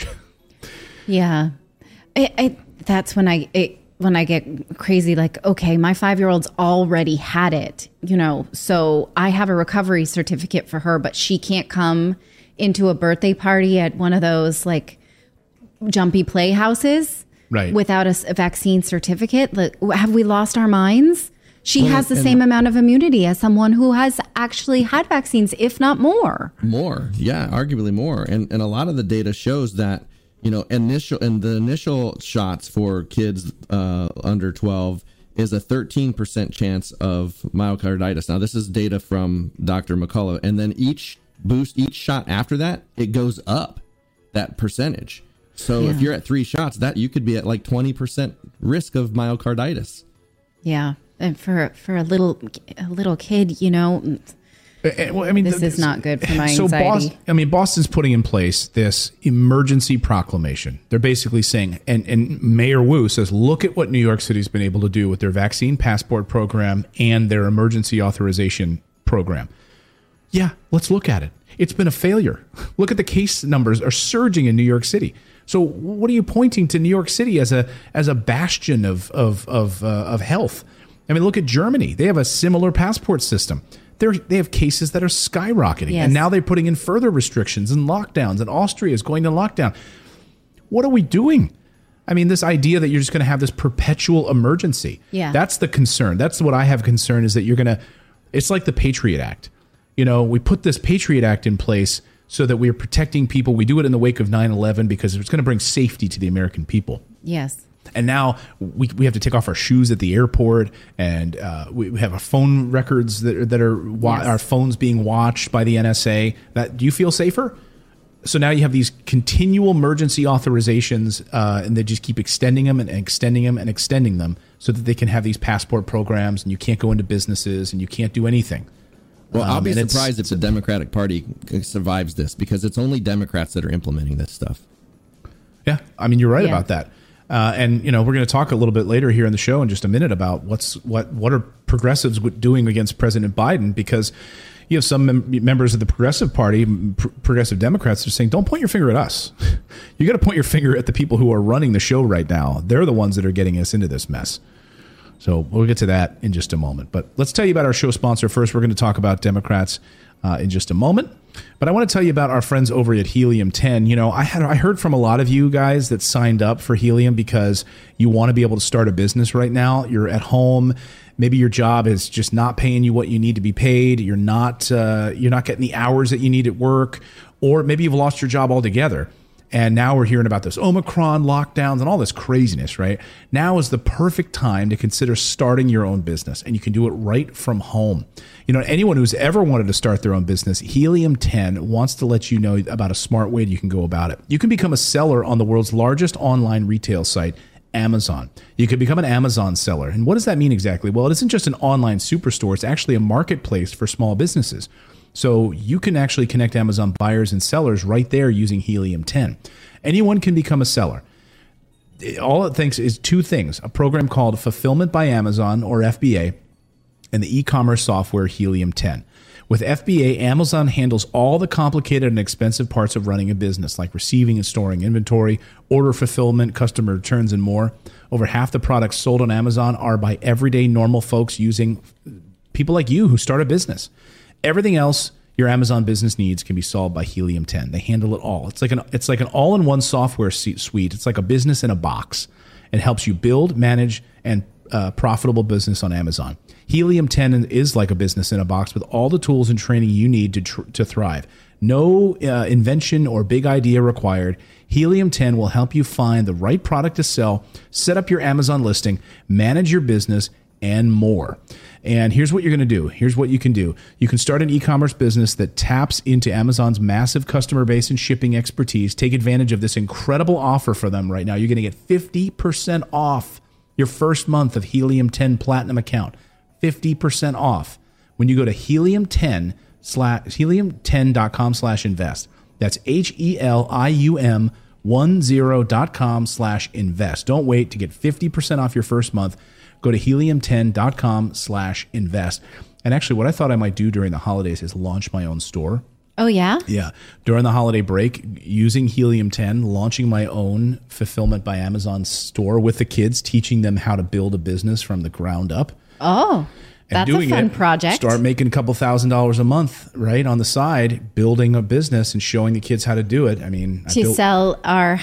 Yeah. I, I, that's when I it, when I get crazy, like, okay, my five-year-old's already had it, you know, so I have a recovery certificate for her, but she can't come into a birthday party at one of those like jumpy playhouses. Right. Without a, a vaccine certificate. Like, have we lost our minds? She well, has the same amount of immunity as someone who has actually had vaccines, if not more. More. Yeah, arguably more. And and a lot of the data shows that, you know, initial and the initial shots for kids uh, under twelve is a thirteen percent chance of myocarditis. Now, this is data from Doctor McCullough. And then each boost, each shot after that, it goes up that percentage. So yeah. if you're at three shots, that you could be at like twenty percent risk of myocarditis. Yeah. And for for a little a little kid, you know, well, I mean, this is not good for my anxiety. So Boston, I mean, Boston's putting in place this emergency proclamation. They're basically saying, and, and Mayor Wu says, look at what New York City's been able to do with their vaccine passport program and their emergency authorization program. Yeah, let's look at it. It's been a failure. Look at the case numbers are surging in New York City. So what are you pointing to New York City as a as a bastion of of of, uh, of health? I mean, look at Germany. They have a similar passport system. They're, they have cases that are skyrocketing. Yes. And now they're putting in further restrictions and lockdowns. And Austria is going to lockdown. What are we doing? I mean, this idea that you're just going to have this perpetual emergency. Yeah. That's the concern. That's what I have concern is that you're going to, it's like the Patriot Act. You know, we put this Patriot Act in place so that we're protecting people. We do it in the wake of nine eleven because it's going to bring safety to the American people. Yes. And now we we have to take off our shoes at the airport, and uh, we have our phone records that are, that are wa- yes. our phones being watched by the N S A. That do you feel safer? So now you have these continual emergency authorizations, uh, and they just keep extending them and extending them and extending them so that they can have these passport programs, and you can't go into businesses and you can't do anything. Well, I'll be um, surprised if the Democratic Party survives this because it's only Democrats that are implementing this stuff. Yeah, I mean, you're right yeah. about that. Uh, and, you know, we're going to talk a little bit later here in the show in just a minute about what's what what are progressives doing against President Biden, because you have some mem- members of the Progressive Party, pr- progressive Democrats, that are saying, don't point your finger at us. You got to point your finger at the people who are running the show right now. They're the ones that are getting us into this mess. So we'll get to that in just a moment. But let's tell you about our show sponsor first. We're going to talk about Democrats uh, in just a moment. But I want to tell you about our friends over at Helium ten. You know, I had I heard from a lot of you guys that signed up for Helium because you want to be able to start a business right now. You're at home. Maybe your job is just not paying you what you need to be paid. You're not uh, you're not getting the hours that you need at work, or maybe you've lost your job altogether. And now we're hearing about this Omicron lockdowns and all this craziness, right? Now is the perfect time to consider starting your own business, and you can do it right from home. You know, anyone who's ever wanted to start their own business, Helium ten wants to let you know about a smart way you can go about it. You can become a seller on the world's largest online retail site, Amazon. You could become an Amazon seller. And what does that mean exactly? Well, it isn't just an online superstore. It's actually a marketplace for small businesses. So you can actually connect Amazon buyers and sellers right there using Helium ten. Anyone can become a seller. All it thinks is two things: a program called Fulfillment by Amazon, or F B A, and the e-commerce software Helium ten. With F B A, Amazon handles all the complicated and expensive parts of running a business, like receiving and storing inventory, order fulfillment, customer returns, and more. Over half the products sold on Amazon are by everyday normal folks using people like you who start a business. Everything else your Amazon business needs can be solved by Helium ten. They handle it all. It's like an it's like an all-in-one software suite. It's like a business in a box. and helps you build, manage, and uh, profitable business on Amazon. Helium ten is like a business in a box with all the tools and training you need to tr- to thrive. No uh, invention or big idea required. Helium ten will help you find the right product to sell, set up your Amazon listing, manage your business, and more. And here's what you're going to do. Here's what you can do. You can start an e-commerce business that taps into Amazon's massive customer base and shipping expertise. Take advantage of this incredible offer for them right now. You're going to get fifty percent off your first month of Helium ten Platinum account. fifty percent off when you go to helium ten slash helium ten dot com slash invest. That's H E L I U M one zero dot com slash invest. Don't wait to get fifty percent off your first month. Go to helium ten dot com slash invest. And actually, what I thought I might do during the holidays is launch my own store. Oh, yeah? Yeah. During the holiday break, using Helium ten, launching my own Fulfillment by Amazon store with the kids, teaching them how to build a business from the ground up. Oh, And that's doing a fun it, project. Start making a couple thousand dollars a month, right, on the side, building a business and showing the kids how to do it. I mean, I to built, sell our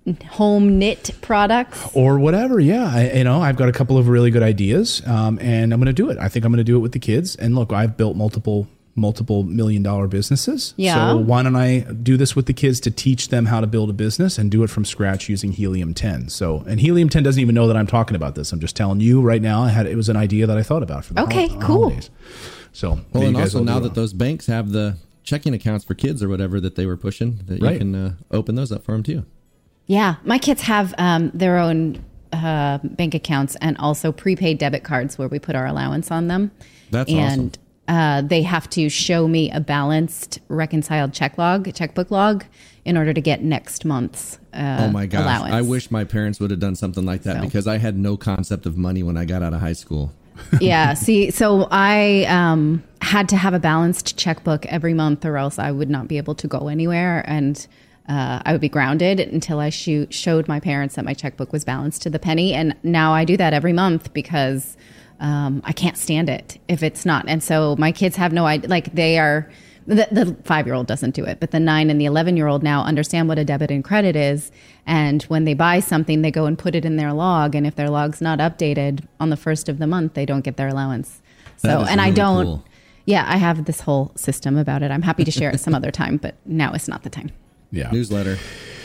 home knit products. or whatever. Yeah, I, you know, I've got a couple of really good ideas, um, and I'm going to do it. I think I'm going to do it with the kids. And look, I've built multiple multiple million dollar businesses. Yeah. So why don't I do this with the kids to teach them how to build a business and do it from scratch using Helium ten. So, and Helium ten doesn't even know that I'm talking about this. I'm just telling you right now. I had it was an idea that I thought about for the Okay, hol- cool. holidays. So, Well, there and you guys also all now do that it. those banks have the checking accounts for kids or whatever that they were pushing, that Right. you can uh, open those up for them too. Yeah, my kids have um, their own uh, bank accounts and also prepaid debit cards where we put our allowance on them. That's and uh, they have to show me a balanced, reconciled check log, checkbook log, in order to get next month's uh, Oh my gosh. allowance. I wish my parents would have done something like that So. because I had no concept of money when I got out of high school. Yeah, see, so I um, had to have a balanced checkbook every month, or else I would not be able to go anywhere, and uh, I would be grounded until I shoot, showed my parents that my checkbook was balanced to the penny. And now I do that every month because um, I can't stand it if it's not. And so my kids have no idea, like they are. The, the five-year-old doesn't do it, but the nine and the eleven-year-old now understand what a debit and credit is. And when they buy something, they go and put it in their log. And if their log's not updated on the first of the month, they don't get their allowance. So, That is and I really don't, cool. yeah, I have this whole system about it. I'm happy to share it some other time, but now is not the time. yeah. Newsletter.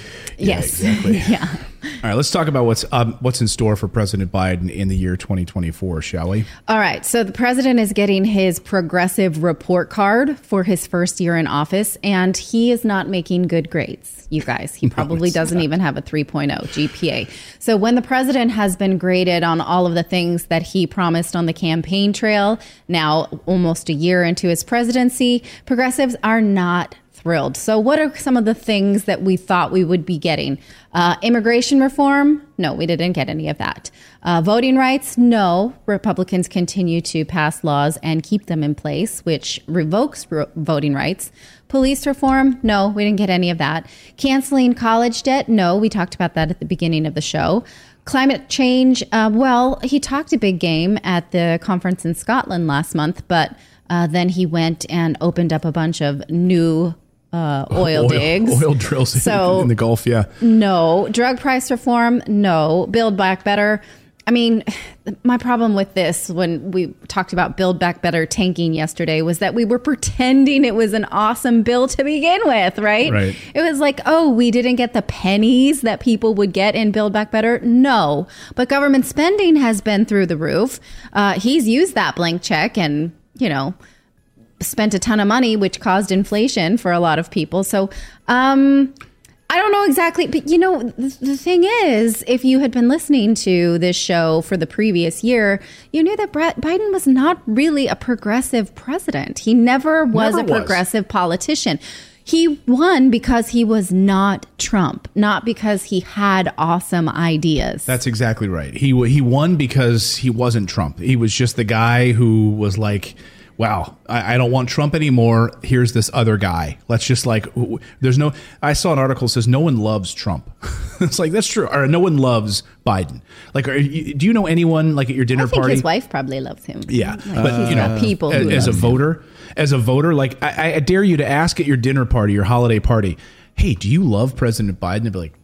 Yes. exactly. Yeah. All right, let's talk about what's um, what's in store for President Biden in the year twenty twenty-four, shall we? All right. So the president is getting his progressive report card for his first year in office, and he is not making good grades, you guys. He probably it's doesn't not. even have a three point oh G P A. So when the president has been graded on all of the things that he promised on the campaign trail, now almost a year into his presidency, progressives are not thrilled. So what are some of the things that we thought we would be getting? Uh, immigration reform? No, we didn't get any of that. Uh, voting rights? No. Republicans continue to pass laws and keep them in place, which revokes ro- voting rights. Police reform? No, we didn't get any of that. Canceling college debt? No, we talked about that at the beginning of the show. Climate change? Uh, well, he talked a big game at the conference in Scotland last month, but uh, then he went and opened up a bunch of new Uh, oil, oil digs. Oil drills in- So- in the Gulf, yeah. No. Drug price reform? No. Build Back Better? I mean, my problem with this when we talked about Build Back Better tanking yesterday was that we were pretending it was an awesome bill to begin with, right? Right. It was like, oh, we didn't get the pennies that people would get in Build Back Better. No. But government spending has been through the roof. Uh, he's used that blank check and, you know, spent a ton of money, which caused inflation for a lot of people. So um, I don't know exactly. But, you know, the, the thing is, if you had been listening to this show for the previous year, you knew that Brett Biden was not really a progressive president. He never was Never a was. progressive politician. He won because he was not Trump, not because he had awesome ideas. That's exactly right. He w- he won because he wasn't Trump. He was just the guy who was like, wow, I, I don't want Trump anymore. Here's this other guy. Let's just like, w- w- there's no, I saw an article that says no one loves Trump. It's like, that's true. Or no one loves Biden. Like, are you, do you know anyone like at your dinner I think party? his wife probably loves him. Yeah, Like, but he's you got know, people as, who as a love him. voter, as a voter, like I, I dare you to ask at your dinner party, your holiday party, hey, do you love President Biden? They'd be like,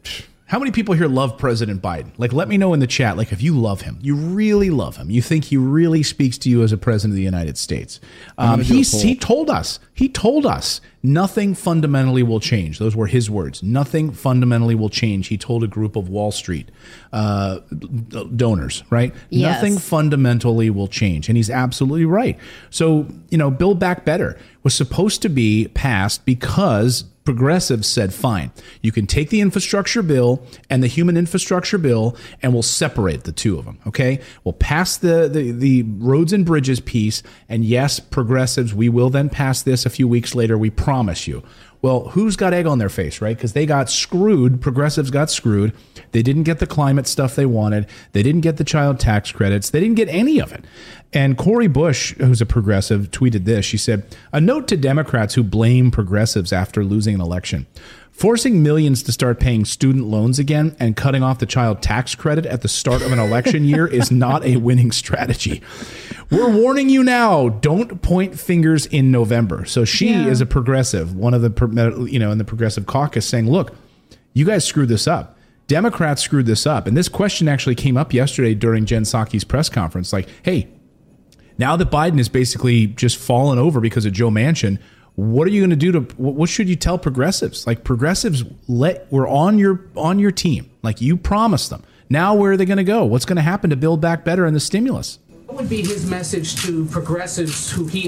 How many people here love President Biden? Like, let me know in the chat, like, if you love him, you really love him, you think he really speaks to you as a president of the United States. Um, he's, he told us, he told us nothing fundamentally will change. Those were his words. Nothing fundamentally will change. He told a group of Wall Street uh, donors, right? Yes. Nothing fundamentally will change. And he's absolutely right. So, you know, Build Back Better was supposed to be passed because progressives said, fine, you can take the infrastructure bill and the human infrastructure bill and we'll separate the two of them, okay? We'll pass the, the, the roads and bridges piece, and yes, progressives, we will then pass this a few weeks later, we promise you. Well, who's got egg on their face, right? Because they got screwed. Progressives got screwed. They didn't get the climate stuff they wanted. They didn't get the child tax credits. They didn't get any of it. And Cori Bush, who's a progressive, tweeted this. She said, a note to Democrats who blame progressives after losing an election. Forcing millions to start paying student loans again and cutting off the child tax credit at the start of an election year is not a winning strategy. We're warning you now, don't point fingers in November. So she yeah. is a progressive, one of the, you know, in the progressive caucus saying, look, you guys screwed this up. Democrats screwed this up. And this question actually came up yesterday during Jen Psaki's press conference. Like, hey, now that Biden is basically just fallen over because of Joe Manchin, what are you going to do to, what should you tell progressives? Like, progressives, let, we're on your, on your team. Like, you promised them. Now where are they going to go? What's going to happen to Build Back Better and the stimulus? What would be his message to progressives who he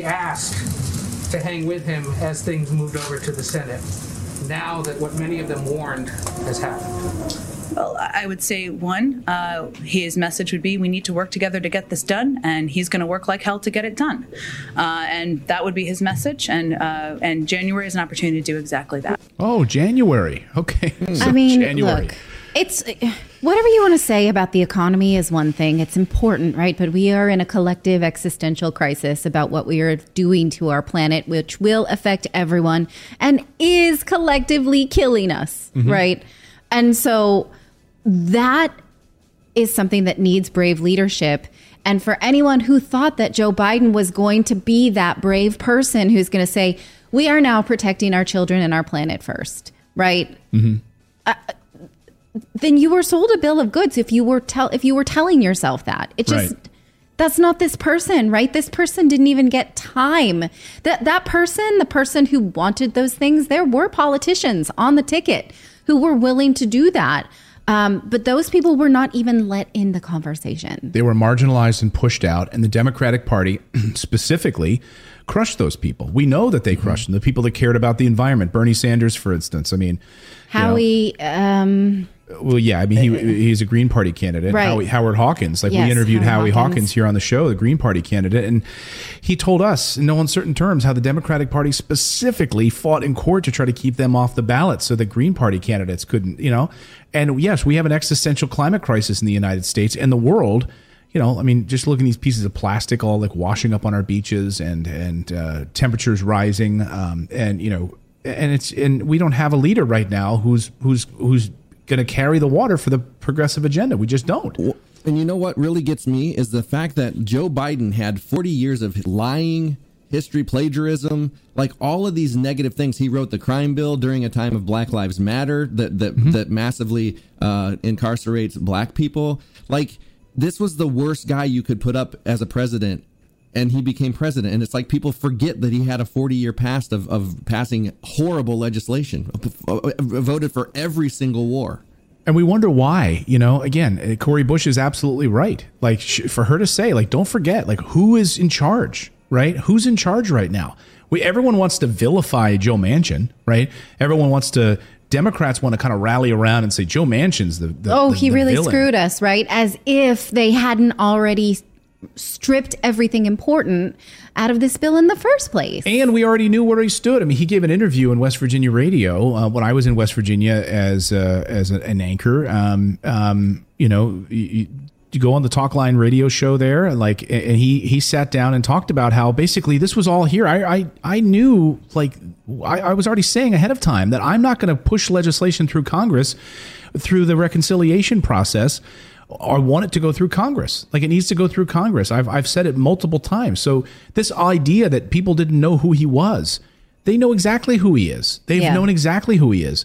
asked to hang with him as things moved over to the Senate, now that what many of them warned has happened? Well, I would say, one, uh, his message would be we need to work together to get this done, and he's going to work like hell to get it done. Uh, and that would be his message, and uh, and January is an opportunity to do exactly that. Oh, January. Okay. So I mean, January. look, it's whatever you want to say about the economy is one thing. It's important, right? But we are in a collective existential crisis about what we are doing to our planet, which will affect everyone and is collectively killing us, mm-hmm. right? And so that is something that needs brave leadership. And for anyone who thought that Joe Biden was going to be that brave person who's going to say, we are now protecting our children and our planet first, right? Mm-hmm. Uh, then you were sold a bill of goods if you were tell if you were telling yourself that. It just right. That's not this person, right? This person didn't even get time. That that person, the person who wanted those things, there were politicians on the ticket who were willing to do that. Um, but those people were not even let in the conversation. They were marginalized and pushed out, and the Democratic Party specifically crushed those people. We know that they crushed them, the people that cared about the environment. Bernie Sanders, for instance. I mean, Howie. You know, um, well, yeah, I mean, he he's a Green Party candidate. Right. Howie, Howard Hawkins. Like, yes, we interviewed Howard Howie Hawkins. Hawkins here on the show, the Green Party candidate, and he told us in no uncertain terms how the Democratic Party specifically fought in court to try to keep them off the ballot so the Green Party candidates couldn't, you know. And yes, we have an existential climate crisis in the United States and the world. You know, I mean, just look at these pieces of plastic all like washing up on our beaches, and and uh, temperatures rising, um, and you know, and it's and we don't have a leader right now who's who's who's going to carry the water for the progressive agenda. We just don't. And you know what really gets me is the fact that Joe Biden had forty years of lying, history plagiarism, like all of these negative things. He wrote the crime bill during a time of Black Lives Matter that that, mm-hmm. that massively uh, incarcerates black people. Like, this was the worst guy you could put up as a president, and he became president. And it's like people forget that he had a forty-year past of, of passing horrible legislation, voted for every single war. And we wonder why, you know, again, Cori Bush is absolutely right. Like, for her to say, like, don't forget, like, who is in charge, right? Who's in charge right now? We everyone wants to vilify Joe Manchin, right? Everyone wants to, Democrats want to kind of rally around and say Joe Manchin's the, the oh, the, he the really villain. Screwed us, right? As if they hadn't already stripped everything important out of this bill in the first place. And we already knew where he stood. I mean, he gave an interview in West Virginia radio uh, when I was in West Virginia as uh, as an anchor. Um, um, you know, you, you go on the Talkline radio show there, like, and he he sat down and talked about how basically this was all here. I I, I knew, like, I, I was already saying ahead of time that I'm not going to push legislation through Congress through the reconciliation process. I want it to go through Congress. Like, it needs to go through Congress. I've I've said it multiple times. So this idea that people didn't know who he was, they know exactly who he is. They've yeah. known exactly who he is.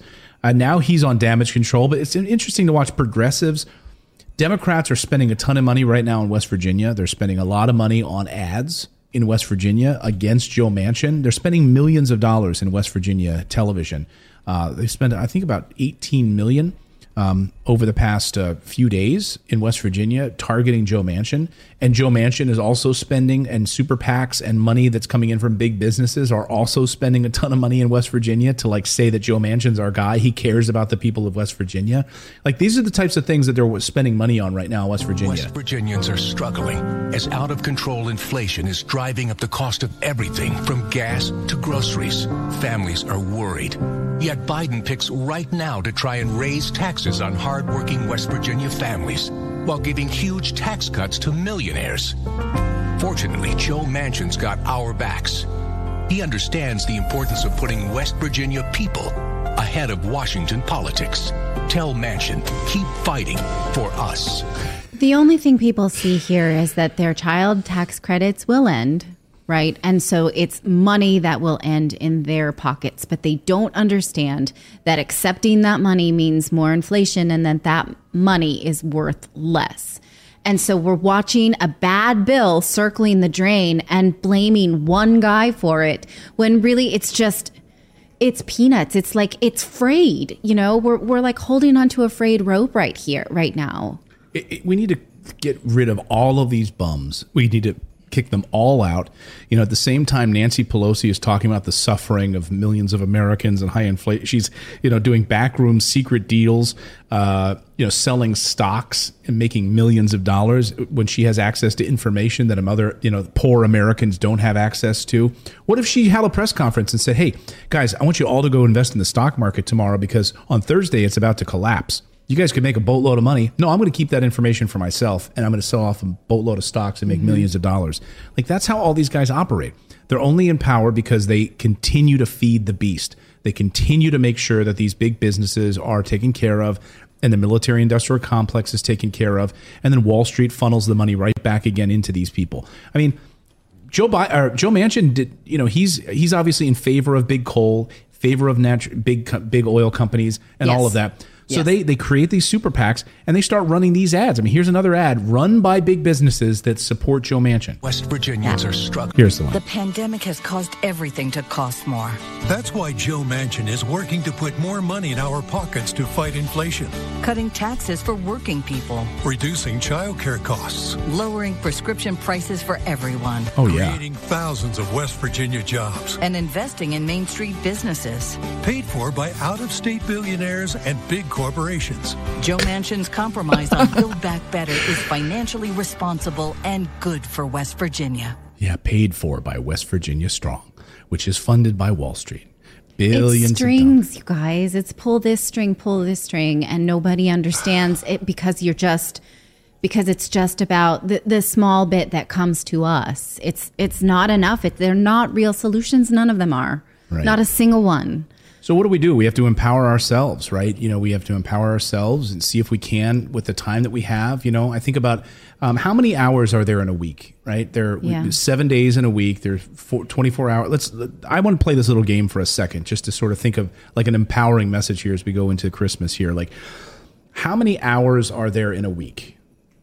Uh, now he's on damage control, but it's interesting to watch progressives. Democrats are spending a ton of money right now in West Virginia. They're spending a lot of money on ads in West Virginia against Joe Manchin. They're spending millions of dollars in West Virginia television. Uh, they spent, I think, about eighteen million dollars um, over the past uh, few days in West Virginia targeting Joe Manchin. And Joe Manchin is also spending, and super PACs and money that's coming in from big businesses are also spending a ton of money in West Virginia to like say that Joe Manchin's our guy. He cares about the people of West Virginia. Like these are the types of things that they're spending money on right now in West Virginia. West Virginians are struggling as out of control inflation is driving up the cost of everything from gas to groceries. Families are worried. Yet Biden picks right now to try and raise taxes on hardworking West Virginia families while giving huge tax cuts to millionaires. Fortunately, Joe Manchin's got our backs. He understands the importance of putting West Virginia people ahead of Washington politics. Tell Manchin, keep fighting for us. The only thing people see here is that their child tax credits will end, right? And so it's money that will end in their pockets, but they don't understand that accepting that money means more inflation and that that money is worth less. And so we're watching a bad bill circling the drain and blaming one guy for it when really it's just, it's peanuts. It's like, it's frayed, you know, we're, we're like holding onto a frayed rope right here, right now. It, it, we need to get rid of all of these bums. We need to kick them all out. You know, at the same time, Nancy Pelosi is talking about the suffering of millions of Americans and high inflation. She's, you know, doing backroom secret deals, uh, you know, selling stocks and making millions of dollars when she has access to information that other, you know, poor Americans don't have access to. What if she held a press conference and said, hey, guys, I want you all to go invest in the stock market tomorrow because on Thursday it's about to collapse. You guys could make a boatload of money. No, I'm going to keep that information for myself, and I'm going to sell off a boatload of stocks and make mm-hmm. millions of dollars. Like, that's how all these guys operate. They're only in power because they continue to feed the beast. They continue to make sure that these big businesses are taken care of and the military-industrial complex is taken care of, and then Wall Street funnels the money right back again into these people. I mean, Joe Biden, or Joe Manchin did, you know, he's he's obviously in favor of big coal, favor of natu- big big oil companies, and yes. all of that. So yes. they, they create these super PACs and they start running these ads. I mean, here's another ad run by big businesses that support Joe Manchin. West Virginians yeah. are struggling. Here's the one. The pandemic has caused everything to cost more. That's why Joe Manchin is working to put more money in our pockets to fight inflation. Cutting taxes for working people. Reducing childcare costs. Lowering prescription prices for everyone. Oh, yeah. Creating thousands of West Virginia jobs. And investing in Main Street businesses. Paid for by out-of-state billionaires and big corporations. Joe Manchin's compromise on Build Back Better is financially responsible and good for West Virginia. Yeah, paid for by West Virginia Strong, which is funded by Wall Street. Billions it's strings, you guys. It's pull this string, pull this string, and nobody understands it because you're just because it's just about the, the small bit that comes to us. It's it's not enough. It, they're not real solutions. None of them are. Right. Not a single one. So what do we do? We have to empower ourselves, right? You know, we have to empower ourselves and see if we can with the time that we have. You know, I think about um, how many hours are there in a week, right? There are yeah. seven days in a week. There's four, twenty-four hours. Let's. I want to play this little game for a second, just to sort of think of like an empowering message here as we go into Christmas here. Like, how many hours are there in a week?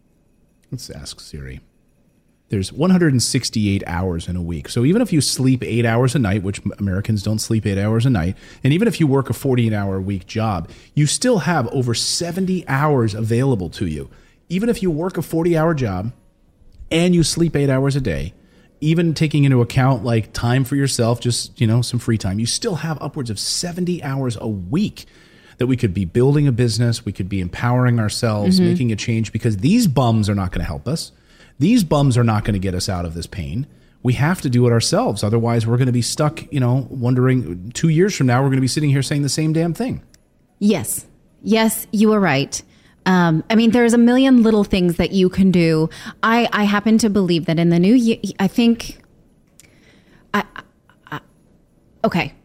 Let's ask Siri. There's one hundred sixty-eight hours in a week. So even if you sleep eight hours a night, which Americans don't sleep eight hours a night, and even if you work a forty-eight hour a week job, you still have over seventy hours available to you. Even if you work a forty hour job and you sleep eight hours a day, even taking into account like time for yourself, just, you know, some free time, you still have upwards of seventy hours a week that we could be building a business. We could be empowering ourselves, mm-hmm. making a change, because these bums are not going to help us. These bums are not going to get us out of this pain. We have to do it ourselves. Otherwise, we're going to be stuck, you know, wondering two years from now, we're going to be sitting here saying the same damn thing. Yes. Yes, you are right. Um, I mean, there's a million little things that you can do. I, I happen to believe that in the new year, I think, I, I, okay,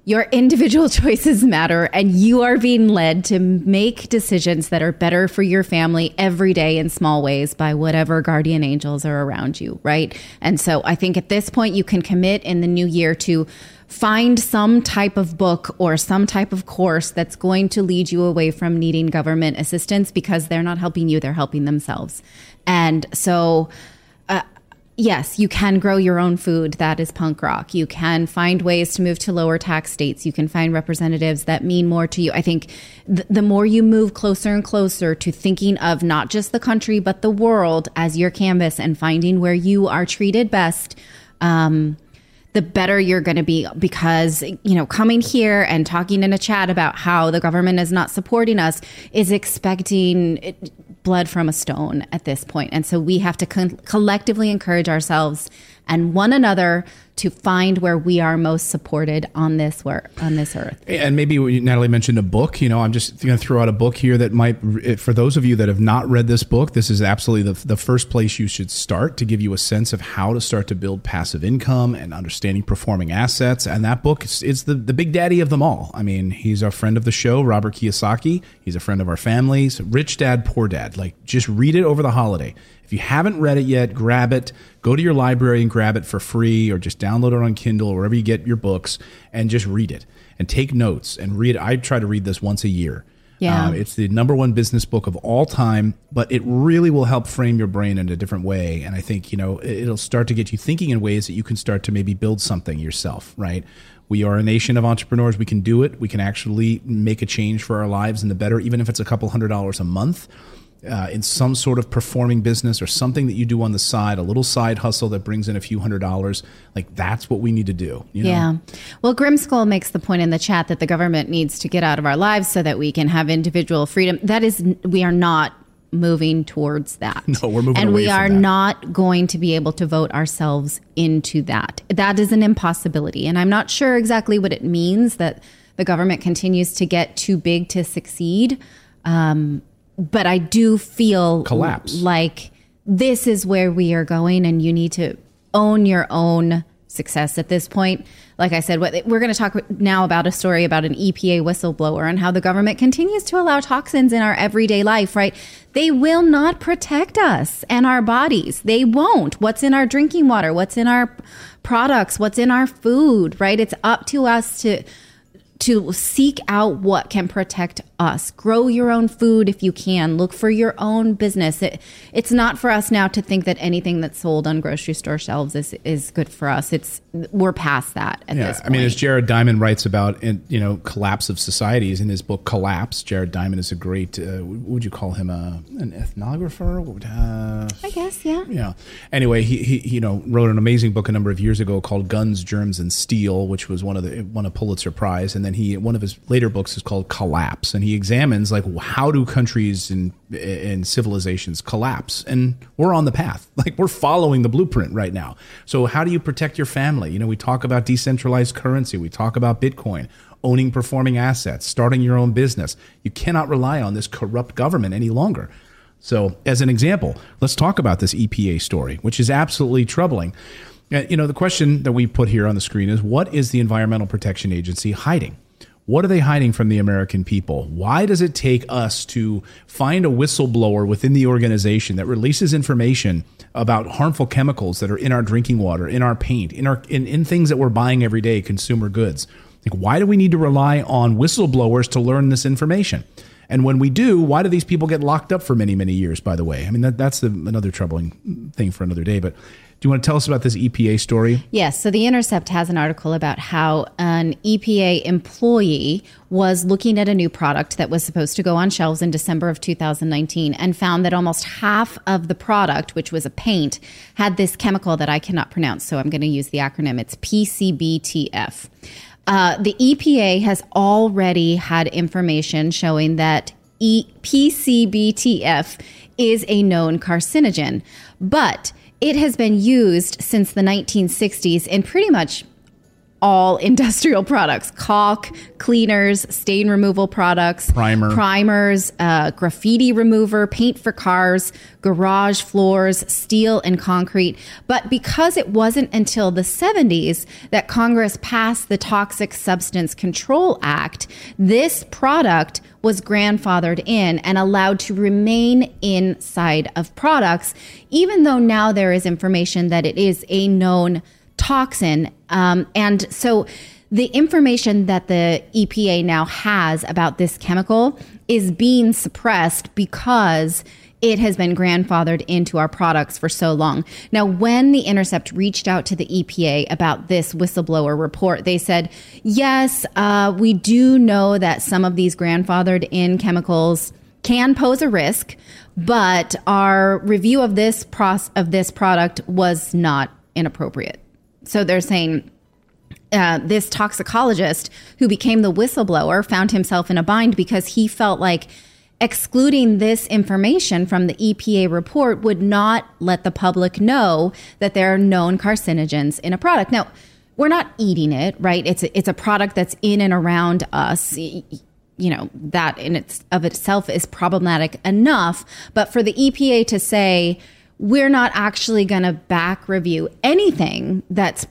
Your individual choices matter, and you are being led to make decisions that are better for your family every day in small ways by whatever guardian angels are around you, right? And so I think at this point you can commit in the new year to find some type of book or some type of course that's going to lead you away from needing government assistance, because they're not helping you, they're helping themselves. And so uh, yes, you can grow your own food. That is punk rock. You can find ways to move to lower tax states. You can find representatives that mean more to you. I think th- the more you move closer and closer to thinking of not just the country, but the world as your canvas and finding where you are treated best, um, the better you're going to be. Because, you know, coming here and talking in a chat about how the government is not supporting us is expecting it, blood from a stone at this point. And so we have to co- collectively encourage ourselves and one another to find where we are most supported on this work, on this earth. And maybe Natalie mentioned a book. You know, I'm just going to throw out a book here that might, for those of you that have not read this book, this is absolutely the, the first place you should start to give you a sense of how to start to build passive income and understanding performing assets. And that book is, is the, the big daddy of them all. I mean, he's a friend of the show, Robert Kiyosaki. He's a friend of our families. Rich Dad, Poor Dad. Like, just read it over the holiday. If you haven't read it yet, grab it. Go to your library and grab it for free, or just download it on Kindle or wherever you get your books, and just read it and take notes and read it. I try to read this once a year. Yeah. Uh, it's the number one business book of all time, but it really will help frame your brain in a different way. And I think, you know, it'll start to get you thinking in ways that you can start to maybe build something yourself, right? We are a nation of entrepreneurs. We can do it. We can actually make a change for our lives in the better, even if it's a couple hundred dollars a month. Uh, in some sort of performing business or something that you do on the side, a little side hustle that brings in a few hundred dollars. Like, that's what we need to do. You know? Yeah. Well, Grimskull makes the point in the chat that the government needs to get out of our lives so that we can have individual freedom. That is, we are not moving towards that. No, we're moving and away we from are that. not going to be able to vote ourselves into that. That is an impossibility. And I'm not sure exactly what it means that the government continues to get too big to succeed. Um, But I do feel collapse. Like this is where we are going, and you need to own your own success at this point. Like I said, what, we're going to talk now about a story about an E P A whistleblower and how the government continues to allow toxins in our everyday life, right? They will not protect us and our bodies. They won't. What's in our drinking water? What's in our products? What's in our food, right? It's up to us to to seek out what can protect us. Grow your own food if you can. Look for your own business. It, it's not for us now to think that anything that's sold on grocery store shelves is, is good for us. It's we're past that at yeah, this point. I mean, as Jared Diamond writes about, in, you know, collapse of societies in his book Collapse. Jared Diamond is a great, uh, what would you call him, a, an ethnographer? What would, uh, I guess, yeah. Yeah. Anyway, he, he you know wrote an amazing book a number of years ago called Guns, Germs, and Steel, which was one of the won a Pulitzer Prize. And then he one of his later books is called Collapse, and he examines like how do countries and and civilizations collapse, and we're on the path. Like, we're following the blueprint right now. So how do you protect your family? You know, we talk about decentralized currency, we talk about Bitcoin, owning performing assets, starting your own business. You cannot rely on this corrupt government any longer. So as an example, let's talk about this E P A story, which is absolutely troubling. You know, the question that we put here on the screen is, what is the Environmental Protection Agency hiding? What are they hiding from the American people? Why does it take us to find a whistleblower within the organization that releases information about harmful chemicals that are in our drinking water, in our paint, in our in, in things that we're buying every day, consumer goods? Like, why do we need to rely on whistleblowers to learn this information? And when we do, why do these people get locked up for many, many years, by the way? I mean, that, that's the, another troubling thing for another day. But do you want to tell us about this E P A story? Yes. So The Intercept has an article about how an E P A employee was looking at a new product that was supposed to go on shelves in December of two thousand nineteen and found that almost half of the product, which was a paint, had this chemical that I cannot pronounce. So I'm going to use the acronym. It's P C B T F. Uh, the E P A has already had information showing that e- P C B T F is a known carcinogen, but it has been used since the nineteen sixties in pretty much all industrial products, caulk, cleaners, stain removal products, Primer. primers, uh, graffiti remover, paint for cars, garage floors, steel and concrete. But because it wasn't until the seventies that Congress passed the Toxic Substance Control Act, this product was grandfathered in and allowed to remain inside of products, even though now there is information that it is a known toxin. Um, and so the information that the E P A now has about this chemical is being suppressed because it has been grandfathered into our products for so long. Now, when The Intercept reached out to the E P A about this whistleblower report, they said, yes, uh, we do know that some of these grandfathered in chemicals can pose a risk, but our review of this pros- of this product was not inappropriate. So they're saying uh, this toxicologist who became the whistleblower found himself in a bind because he felt like excluding this information from the E P A report would not let the public know that there are known carcinogens in a product. Now, we're not eating it, right? It's a, it's a product that's in and around us. You know, that in its of itself is problematic enough. But for the E P A to say, we're not actually going to back review anything that's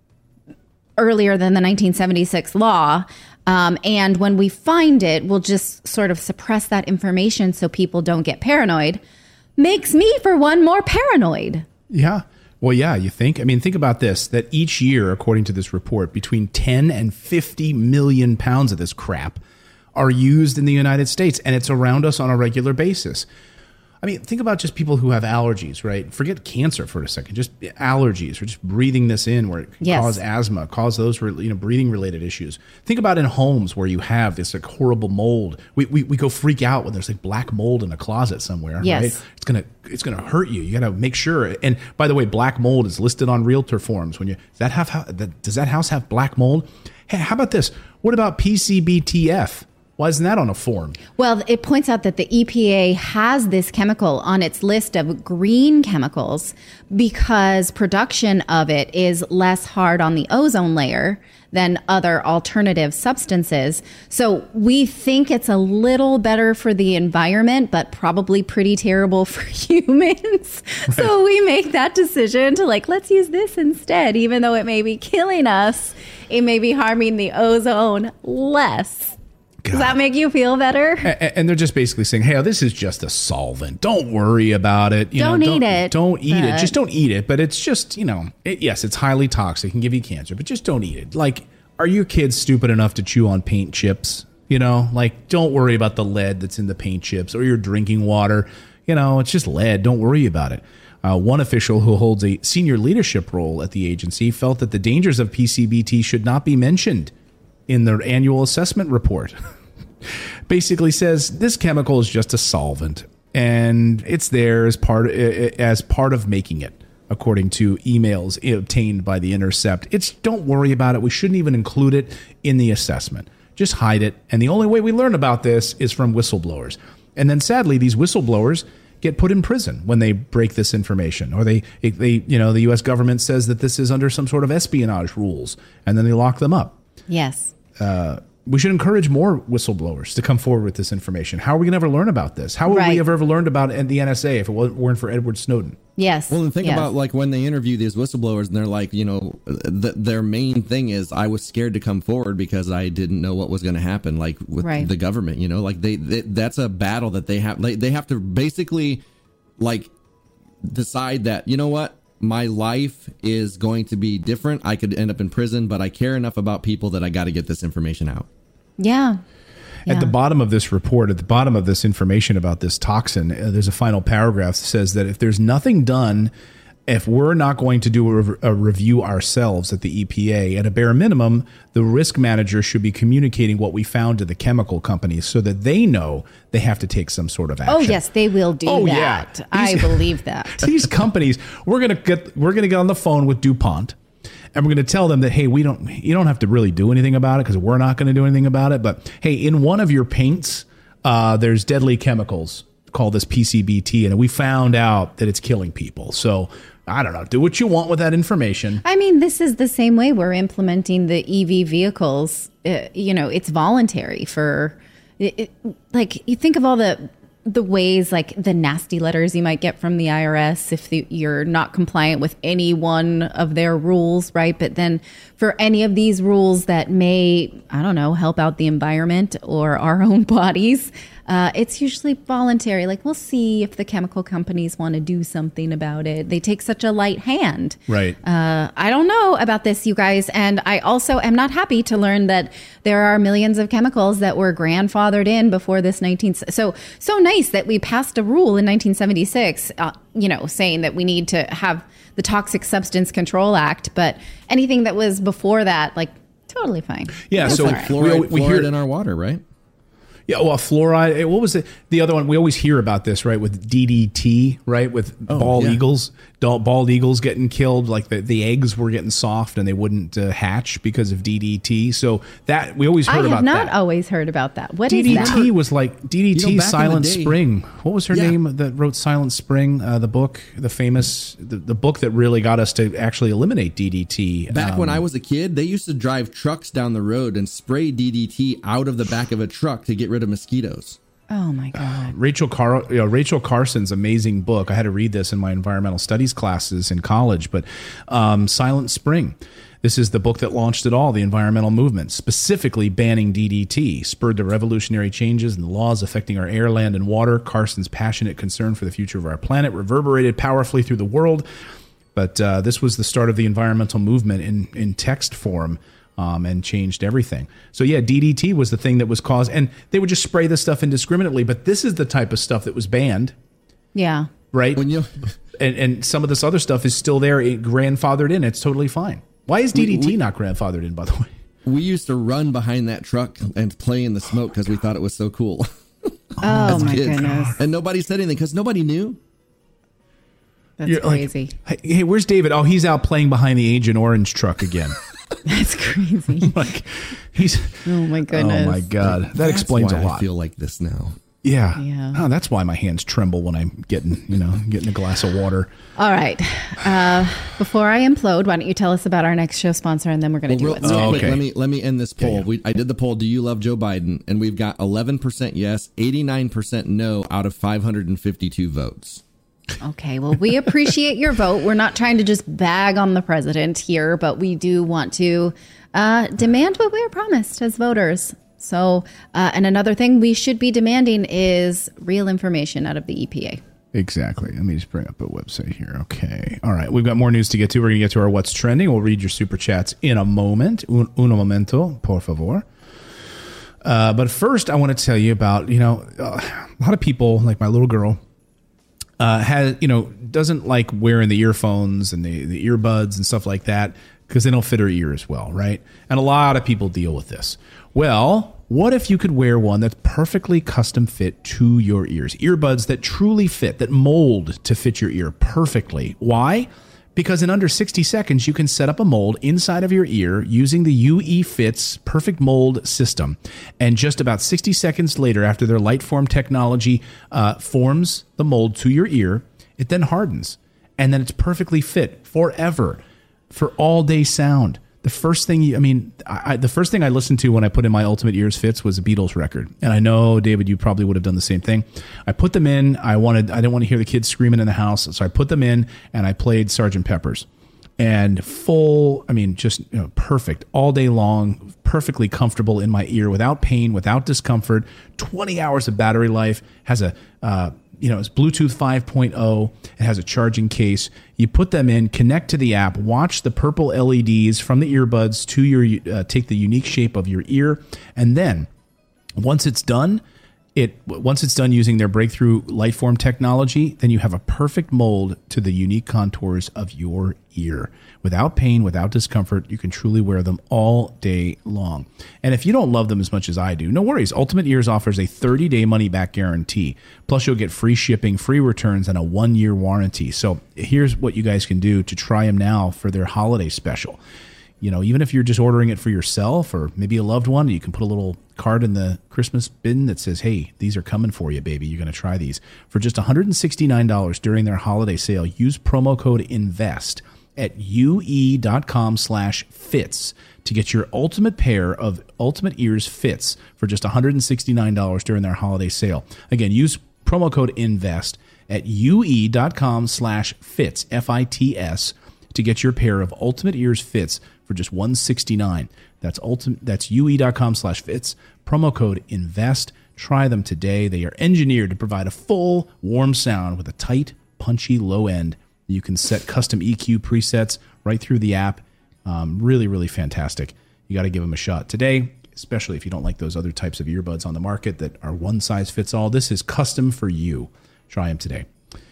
earlier than the nineteen seventy-six law. Um, and when we find it, we'll just sort of suppress that information so people don't get paranoid, makes me, for one, more paranoid. Yeah. Well, yeah, you think? I mean, think about this, that each year, according to this report, between ten and fifty million pounds of this crap are used in the United States, and it's around us on a regular basis. I mean, think about just people who have allergies, right? Forget cancer for a second. Just allergies or just breathing this in where it can yes. cause asthma, cause those you know breathing related issues. Think about in homes where you have this like horrible mold. We we, we go freak out when there's like black mold in a closet somewhere, yes. right? It's gonna it's gonna hurt you. You gotta make sure. And by the way, black mold is listed on realtor forms. When you does that have does that house have black mold? Hey, how about this? What about P C B T F? Why isn't that on a form? Well, it points out that the E P A has this chemical on its list of green chemicals because production of it is less hard on the ozone layer than other alternative substances. So we think it's a little better for the environment, but probably pretty terrible for humans. Right. So we make that decision to like, let's use this instead, even though it may be killing us. It may be harming the ozone less. God. Does that make you feel better? And, and they're just basically saying, hey, oh, this is just a solvent. Don't worry about it. You don't know, eat don't, it. Don't eat it. Just don't eat it. But it's just, you know, it, yes, it's highly toxic. It can give you cancer, but just don't eat it. Like, are your kids stupid enough to chew on paint chips? You know, like, don't worry about the lead that's in the paint chips or your drinking water. You know, it's just lead. Don't worry about it. Uh, one official who holds a senior leadership role at the agency felt that the dangers of P C B T should not be mentioned in their annual assessment report. Basically says this chemical is just a solvent and it's there as part as part of making it, according to emails obtained by The Intercept. It's don't worry about it. We shouldn't even include it in the assessment. Just hide it. And the only way we learn about this is from whistleblowers. And then sadly, these whistleblowers get put in prison when they break this information, or they, they, you know, the U S government says that this is under some sort of espionage rules, and then they lock them up. Yes. Uh, we should encourage more whistleblowers to come forward with this information. How are we going to ever learn about this? How would right. we have ever learned about the N S A if it weren't for Edward Snowden? Yes. Well, and think yes. about like when they interview these whistleblowers and they're like, you know, th- their main thing is I was scared to come forward because I didn't know what was going to happen, like with right. the government, you know, like they, they that's a battle that they have. Like, they have to basically like decide that, you know what, my life is going to be different. I could end up in prison, but I care enough about people that I got to get this information out. Yeah. At yeah. the bottom of this report, at the bottom of this information about this toxin, uh, there's a final paragraph that says that if there's nothing done, if we're not going to do a, re- a review ourselves at the E P A, at a bare minimum, the risk manager should be communicating what we found to the chemical companies so that they know they have to take some sort of action. Oh, yes, they will do oh, that. Yeah. I These, believe that. These companies, we're going to get we're going to get on the phone with DuPont. And we're going to tell them that, hey, we don't, you don't have to really do anything about it because we're not going to do anything about it. But hey, in one of your paints, uh, there's deadly chemicals called this P C B T, and we found out that it's killing people. So I don't know, do what you want with that information. I mean, this is the same way we're implementing the E V vehicles. Uh, you know, it's voluntary for, it, it, like, you think of all the the ways, like the nasty letters you might get from the I R S if the, you're not compliant with any one of their rules, right? But then for any of these rules that may, I don't know, help out the environment or our own bodies, uh, it's usually voluntary. Like, we'll see if the chemical companies want to do something about it. They take such a light hand. Right. Uh, I don't know about this, you guys. And I also am not happy to learn that there are millions of chemicals that were grandfathered in before this nineteenth. So, so nice that we passed a rule in nineteen seventy-six, uh, you know, saying that we need to have the Toxic Substance Control Act. But anything that was before that, like, totally fine. Yeah. That's So all right. Fluoride, we, we fluoride hear in our water, right? Yeah, well, fluoride. What was it? The other one, we always hear about this, right? With D D T, right? With Oh, bald yeah. eagles, bald eagles getting killed. Like the, the eggs were getting soft and they wouldn't uh, hatch because of D D T. So that we always I heard have about not that. always heard about that. What D D T is that? was like D D T You know, back in the Silent day- Spring. What was her Yeah. name that wrote Silent Spring? Uh, the book, the famous, the, the book that really got us to actually eliminate D D T. Back when Um, I was a kid, they used to drive trucks down the road and spray D D T out of the back of a truck to get rid of mosquitoes. Oh my God. Rachel Car- you know, Rachel Carson's amazing book. I had to read this in my environmental studies classes in college, but um, Silent Spring. This is the book that launched it all, the environmental movement, specifically banning D D T, spurred the revolutionary changes in the laws affecting our air, land, and water. Carson's passionate concern for the future of our planet reverberated powerfully through the world. But uh, this was the start of the environmental movement in, in text form. Um, and changed everything. So yeah, D D T was the thing that was caused, and they would just spray this stuff indiscriminately. But this is the type of stuff that was banned, Yeah. right? When you and, and some of this other stuff is still there, it grandfathered in. It's totally fine. Why is D D T We- we- not grandfathered in, by the way? we used to run behind that truck and play in the smoke because we thought it was so cool. Oh as my kids. goodness. And nobody said anything because nobody knew. That's You're like, crazy. hey, hey, where's David? Oh, he's out playing behind the Agent Orange truck again. That's crazy. Like he's. Oh my goodness. Oh my God, that That's explains why a lot. I feel like this now. Yeah. Yeah. Oh, that's why my hands tremble when I'm getting, you know, getting a glass of water. All right. Uh, before I implode, why don't you tell us about our next show sponsor, and then we're going to Well, do real, what's real Oh, quick, okay. let me let me end this poll. yeah. We, I did the poll. Do you love Joe Biden? And we've got eleven percent yes, eighty-nine percent no out of five hundred fifty-two votes. Okay, well, we appreciate your vote. We're not trying to just bag on the president here, but we do want to uh, demand what we are promised as voters. So, uh, and another thing we should be demanding is real information out of the E P A. Exactly. Let me just bring up a website here. Okay. All right. We've got more news to get to. We're going to get to our What's Trending. We'll read your super chats in a moment. Un, uno momento, por favor. Uh, but first, I want to tell you about, you know, uh, a lot of people, like my little girl, uh, has, you know, doesn't like wearing the earphones and the, the earbuds and stuff like that because they don't fit her ear as well, right? And a lot of people deal with this. Well, what if you could wear one that's perfectly custom fit to your ears? Earbuds that truly fit, that mold to fit your ear perfectly. Why? Because in under sixty seconds, you can set up a mold inside of your ear using the U E Fits Perfect Mold system. And just about sixty seconds later, after their Lightform technology uh, forms the mold to your ear, it then hardens. And then it's perfectly fit forever for all day sound. The first thing, you, I mean, I, I, the first thing I listened to when I put in my Ultimate Ears Fits was a Beatles record. And I know, David, you probably would have done the same thing. I put them in. I wanted, I didn't want to hear the kids screaming in the house. So I put them in and I played Sergeant Pepper's. And full, I mean, just you know, perfect all day long, perfectly comfortable in my ear without pain, without discomfort, twenty hours of battery life, has a, uh, you know, it's Bluetooth five point oh. It has a charging case. You put them in, connect to the app, watch the purple L E Ds from the earbuds to your, uh, take the unique shape of your ear. And then once it's done, it once it's done using their breakthrough Lightform technology, then you have a perfect mold to the unique contours of your ear. Without pain, without discomfort, you can truly wear them all day long. And if you don't love them as much as I do, no worries. Ultimate Ears offers a thirty-day money-back guarantee. Plus, you'll get free shipping, free returns, and a one-year warranty. So here's what you guys can do to try them now for their holiday special. you know, even if you're just ordering it for yourself or maybe a loved one, you can put a little card in the Christmas bin that says, hey, these are coming for you, baby. You're going to try these. For just one hundred sixty-nine dollars during their holiday sale, use promo code INVEST at ue.com slash fits to get your ultimate pair of Ultimate Ears Fits for just one hundred sixty-nine dollars during their holiday sale. Again, use promo code INVEST at ue.com slash fits, F I T S, to get your pair of Ultimate Ears Fits for just one hundred sixty-nine dollars. That's ultimate. That's ue.com slash fits. Promo code INVEST. Try them today. They are engineered to provide a full, warm sound with a tight, punchy low end. You can set custom E Q presets right through the app. Um, really, really fantastic. You got to give them a shot today, especially if you don't like those other types of earbuds on the market that are one size fits all. This is custom for you. Try them today.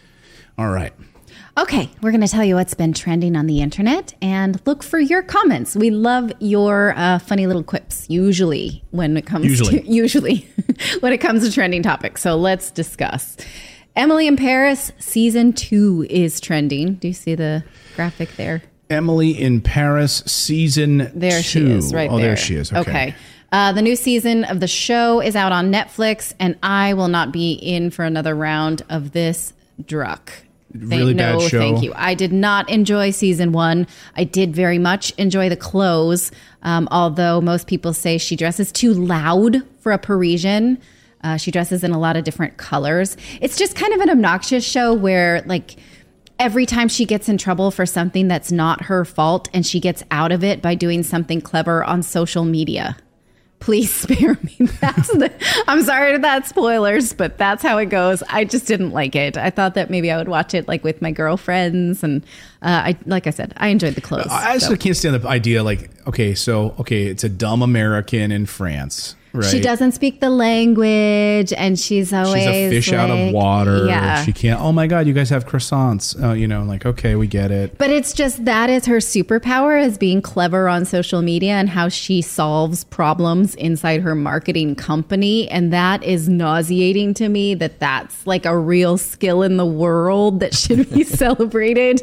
All right. Okay, we're going to tell you what's been trending on the internet and look for your comments. We love your uh, funny little quips, usually when it comes usually. to usually when it comes to trending topics. So let's discuss. Emily in Paris season two is trending. Do you see the graphic there? Emily in Paris season there two. She is, right oh, there. there she is. Okay. okay. Uh, the new season of the show is out on Netflix, and I will not be in for another round of this druck. Really no, bad show. Thank you. I did not enjoy season one. I did very much enjoy the clothes, um, although most people say she dresses too loud for a Parisian. Uh, she dresses in a lot of different colors. It's just kind of an obnoxious show where, like, every time she gets in trouble for something that's not her fault and she gets out of it by doing something clever on social media. Please spare me. That's the, I'm sorry to that spoilers, but that's how it goes. I just didn't like it. I thought that maybe I would watch it like with my girlfriends, and uh, I, like I said, I enjoyed the clothes. I also so. can't stand the idea. Like, okay, so okay, it's a dumb American in France, right? She doesn't speak the language, and she's always she's a fish like, out of water. Yeah, she can't. Oh my God, you guys have croissants. Uh, you know, like okay, we get it. But it's just that is her superpower, is being clever on social media and how she solves problems inside her marketing company, and that is nauseating to me. That that's like a real skill in the world that should be celebrated.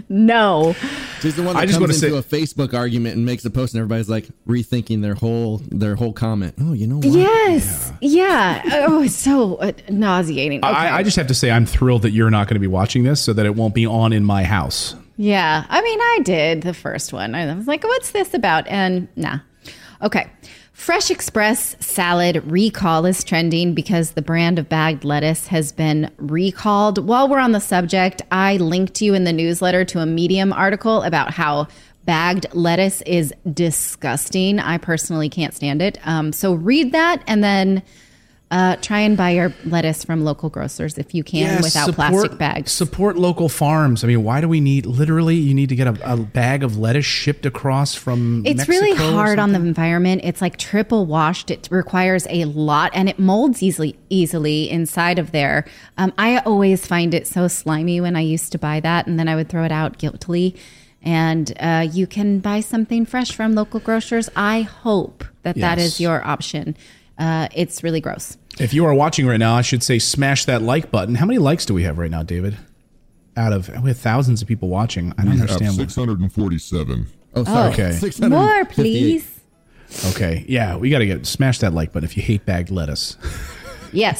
No, she's the one that I just comes want to into say, a Facebook argument and makes a post, and everybody's like rethinking their whole their whole comment. Oh, you know what? Yes, yeah. yeah. Oh, it's so uh, nauseating. Okay. I, I just have to say, I'm thrilled that you're not going to be watching this, so that it won't be on in my house. Yeah, I mean, I did the first one. I was like, what's this about? And nah. Okay. Fresh Express salad recall is trending because the brand of bagged lettuce has been recalled. While we're on the subject, I linked you in the newsletter to a Medium article about how bagged lettuce is disgusting. I personally can't stand it. Um, so read that and then uh, try and buy your lettuce from local grocers if you can Yes, without support, plastic bags. Support local farms. I mean, why do we need, literally, you need to get a, a bag of lettuce shipped across from It's Mexico really or hard on the something? environment. It's like triple washed. It requires a lot, and it molds easily easily inside of there. Um, I always find it so slimy when I used to buy that, and then I would throw it out guiltily. And uh, you can buy something fresh from local grocers. I hope that that Yes. is your option. Uh, it's really gross. If you are watching right now, I should say smash that like button. How many likes do we have right now, David? Out of, we have thousands of people watching. I don't We understand. have what- six hundred forty-seven. Oh, sorry. Okay. More, please. Okay. Yeah, we got to get, smash that like button if you hate bagged lettuce. Yes.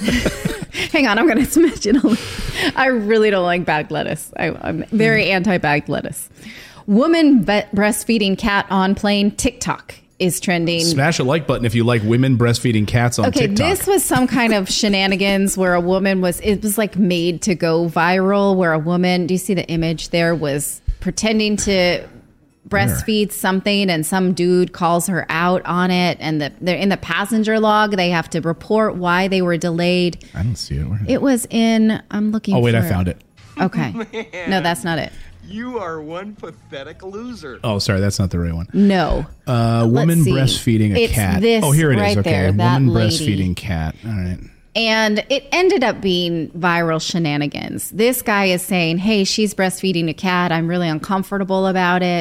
Hang on, I'm going to smash it. On. I really don't like bagged lettuce. I, I'm very anti-bagged lettuce. Woman be- breastfeeding cat on plane. TikTok is trending. Smash a like button if you like women breastfeeding cats on Okay, TikTok. this was some kind of shenanigans where a woman was, it was like made to go viral, where a woman, do you see the image there, was pretending to breastfeed something, and some dude calls her out on it, and the, they're in the passenger log. They have to report why they were delayed. I don't see it. Where It was in, I'm looking Oh, wait, for I found it. Okay. Man. No, that's not it. You are one pathetic loser. Oh, sorry, that's not the right one. No. Uh, woman see. breastfeeding a It's cat. this oh, here it is. right Okay, there, that woman lady. breastfeeding cat. All right. And it ended up being viral shenanigans. This guy is saying, hey, she's breastfeeding a cat. I'm really uncomfortable about it.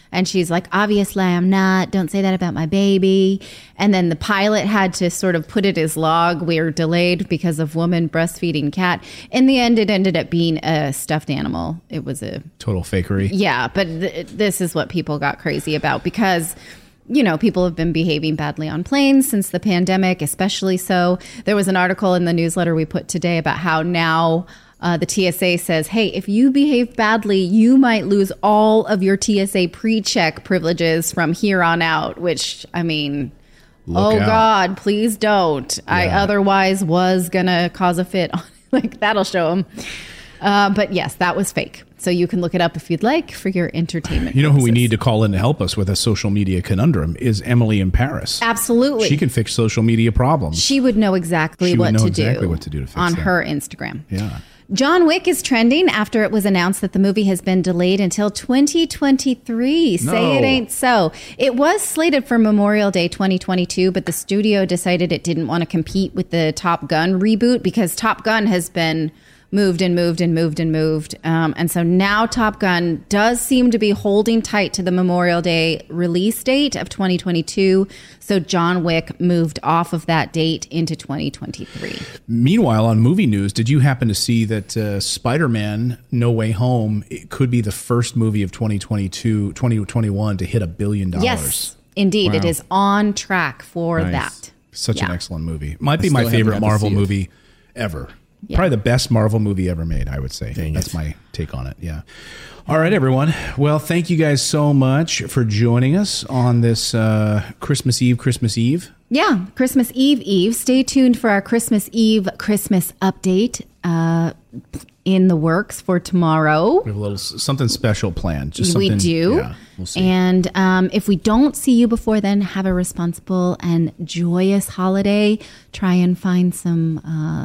And she's like, obviously I'm not. Don't say that about my baby. And then the pilot had to sort of put it as log. We're delayed because of woman breastfeeding cat. In the end, it ended up being a stuffed animal. It was a total fakery. Yeah, but th- this is what people got crazy about because, you know, people have been behaving badly on planes since the pandemic, especially so. There was an article in the newsletter we put today about how now Uh, the T S A says, hey, if you behave badly, you might lose all of your T S A pre-check privileges from here on out, which, I mean, Look oh, out. God, please don't. Yeah. I otherwise was going to cause a fit. Like, that'll show them. Uh, but yes, that was fake. So you can look it up if you'd like for your entertainment You know purposes. who we need to call in to help us with a social media conundrum is Emily in Paris. Absolutely. She can fix social media problems. She would know exactly she what would know to exactly do what to do to fix on that. her Instagram. Yeah. John Wick is trending after it was announced that the movie has been delayed until twenty twenty-three. No. Say it ain't so. It was slated for Memorial Day twenty twenty-two, but the studio decided it didn't want to compete with the Top Gun reboot because Top Gun has been moved and moved and moved and moved. Um, and so now Top Gun does seem to be holding tight to the Memorial Day release date of twenty twenty-two. So John Wick moved off of that date into twenty twenty-three. Meanwhile, on movie news, did you happen to see that uh, Spider-Man No Way Home it could be the first movie of twenty twenty-two, twenty twenty-one to hit a billion dollars? Yes, indeed. Wow. It is on track for nice. that. Such yeah. an excellent movie. Might be I my still favorite haven't got to Marvel see it. movie ever. Yeah. Probably the best Marvel movie ever made, I would say. Dang That's it. my take on it. Yeah. All right, everyone. Well, thank you guys so much for joining us on this uh, Christmas Eve, Christmas Eve. Yeah, Christmas Eve Eve. Stay tuned for our Christmas Eve Christmas update uh, in the works for tomorrow. We have a little something special planned. Just something, we do. Yeah, we'll see. And um, if we don't see you before then, have a responsible and joyous holiday. Try and find some uh,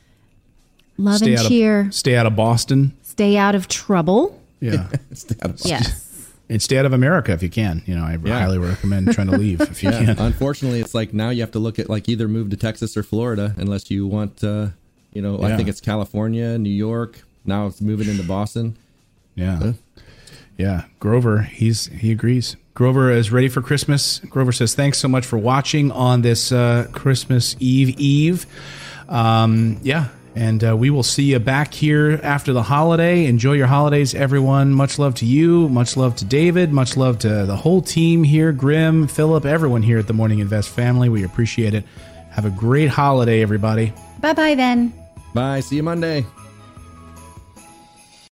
love stay and out cheer. Of, stay out of Boston. Stay out of trouble. Yeah. Stay out of Boston. Yes. And stay out of America if you can. You know, I Yeah. highly recommend trying to leave if you Yeah. can. Unfortunately, it's like now you have to look at like either move to Texas or Florida unless you want, uh, you know, Yeah. I think it's California, New York. Now it's moving into Boston. Yeah. Huh? Yeah. Grover, he's he agrees. Grover is ready for Christmas. Grover says, thanks so much for watching on this uh, Christmas Eve Eve. Um, yeah. And uh, we will see you back here after the holiday. Enjoy your holidays, everyone. Much love to you. Much love to David. Much love to the whole team here, Grim, Philip, everyone here at the Morning Invest family. We appreciate it. Have a great holiday, everybody. Bye-bye then. Bye. See you Monday.